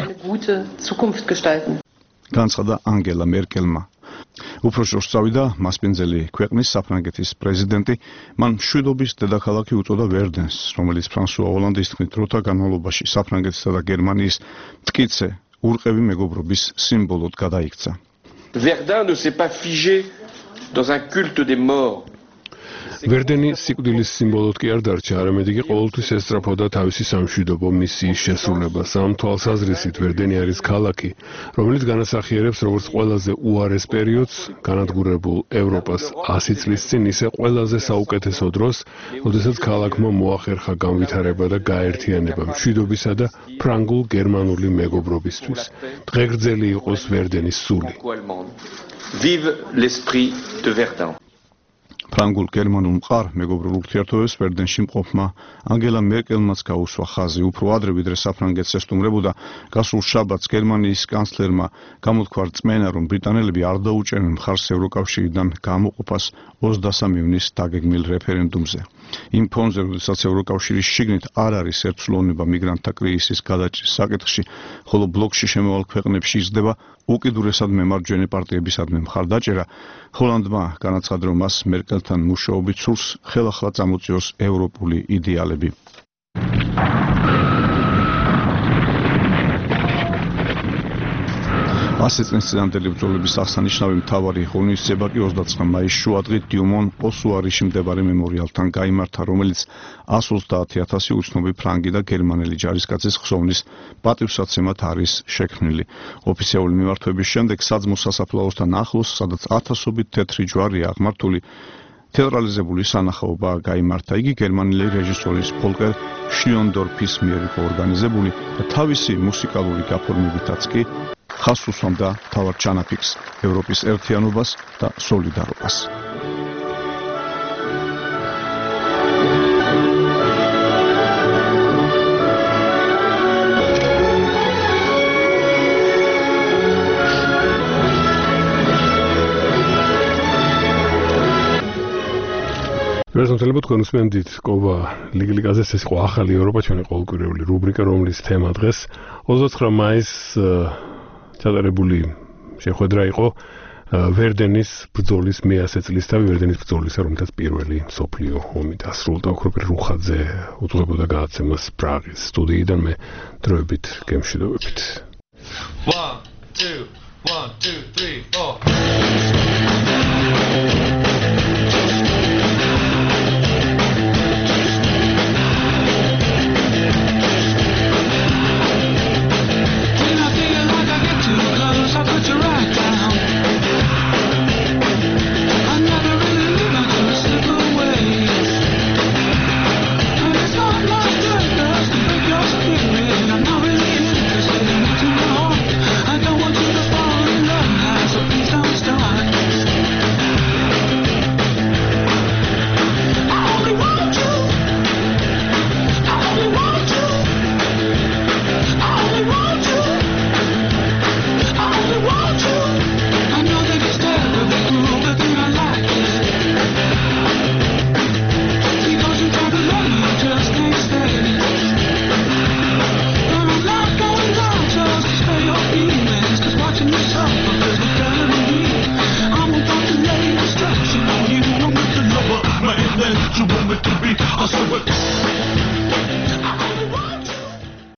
განცხადა ანგელა მერკელმა. უფრო შორს წავიდა მასპინძელი ქვეყნის საფრანგეთის პრეზიდენტი, მან მშვიდობის დედაქალაქი უწოდა ვერდენს, რომელიც ფრანსუა ოლანდის თქმით დროთა განმავლობაში საფრანგეთისა და გერმანიის მტკიცე ურყევი მეგობრობის სიმბოლოდ გადაიქცა. Verdun ne s'est pas figé dans un culte des morts. ვერდენი სიკვდილის სიმბოლოდ კი არ დარჩა, არამედ იგი ყოველთვის ესწრაფოდა თავისი სამშვიდობო მისიის შესრულებას. ამ თვალსაზრისით ვერდენი არის ქალაქი, რომელიც განასახიერებს როგორც ყველაზე უარეს პერიოდს განადგურებულ ევროპას 100 წლის წინ, ისე ყველაზე საუკეთესო დროს, როდესაც ქალაქმა მოახერხა განვითარება და გაერთიანება მშვიდობისა და ფრანგულ-გერმანული მეგობრობისთვის. დღეგრძელი იყოს ვერდენის სული. Vive l'esprit de Verdun. ფრანგულ-გერმანულ მყარ მეგობრულ ურთიერთობებს ვერდენში მყოფმა ანგელა მერკელმაც გაუსვა ხაზი. უფრო ადრე ვიდრე საფრანგეთს ესტუმრებოდა, გასულ შაბათს გერმანიის კანცლერმა გამოთქვა რწმენა, რომ ბრიტანელები არ დაუჭერენ მხარს ევროკავშირიდან გამოყოფას 23 ივნის დაგეგმილ რეფერენდუმზე. იმ ფონზე, როდესაც ევროკავშირის შიგნით არ არის ერთსულოვნება მიგრანტთა კრიზისის გადაჭრის საკითხში, ხოლო ბლოკში შემავალ ქვეყნებში იზრდება უკიდურესად მემარჯვენე პარტიებისადმი მხარდაჭერა, ჰოლანდმა განაცხადა, რომ მას მერკელთან მუშაობით სურს ხელახლა წამოწიოს ევროპული იდეალები. ასი წლის წინანდელი ბრძოლების აღსანიშნავი მთავარი ღონისძიება კი 29 მაისს შუადღით დიუმონ ოსუარიში მდებარე მემორიალთან გაიმართა, რომელიც 130,000 უცნობი ფრანგი და გერმანელი ჯარისკაცის ხსოვნის პატივსაცემად არის შექმნილი. ოფიციალური მიმართვების შემდეგ საძმო სასაფლაოსთან ახლოს, სადაც ათასობით თეთრი ჯვარია აღმართული, თეატრალიზებული სანახაობა გაიმართა. იგი გერმანელი რეჟისორის ფოლკერ შლიონდორფის მიერ იყო ორგანიზებული და თავისი მუსიკალური გაფორმებითაც კი ხაზს უსვამდა მთავარ ჩანაფიქრს, ევროპის ერთიანობას და სოლიდარობას. მოგესალმებით თქვენ უსმენთ კობა ლიგაზე ეს იყო ახალი ევროპა ჩვენი ყოველკვირეული რუბრიკა რომლის თემა დღეს 29 მაისს ჩატარებული შეხვედრა იყო ვერდენის ბრძოლის მე-100 წლისთავი ვერდენის ბრძოლისა რომელთაც პირველი მსოფლიო ომი დასრულდა ოქროპირ რუხაძე უძღვებოდა გადაცემას პრაღის სტუდიიდან მე დროებით გემშვიდობებით 1 2 1 2 3 4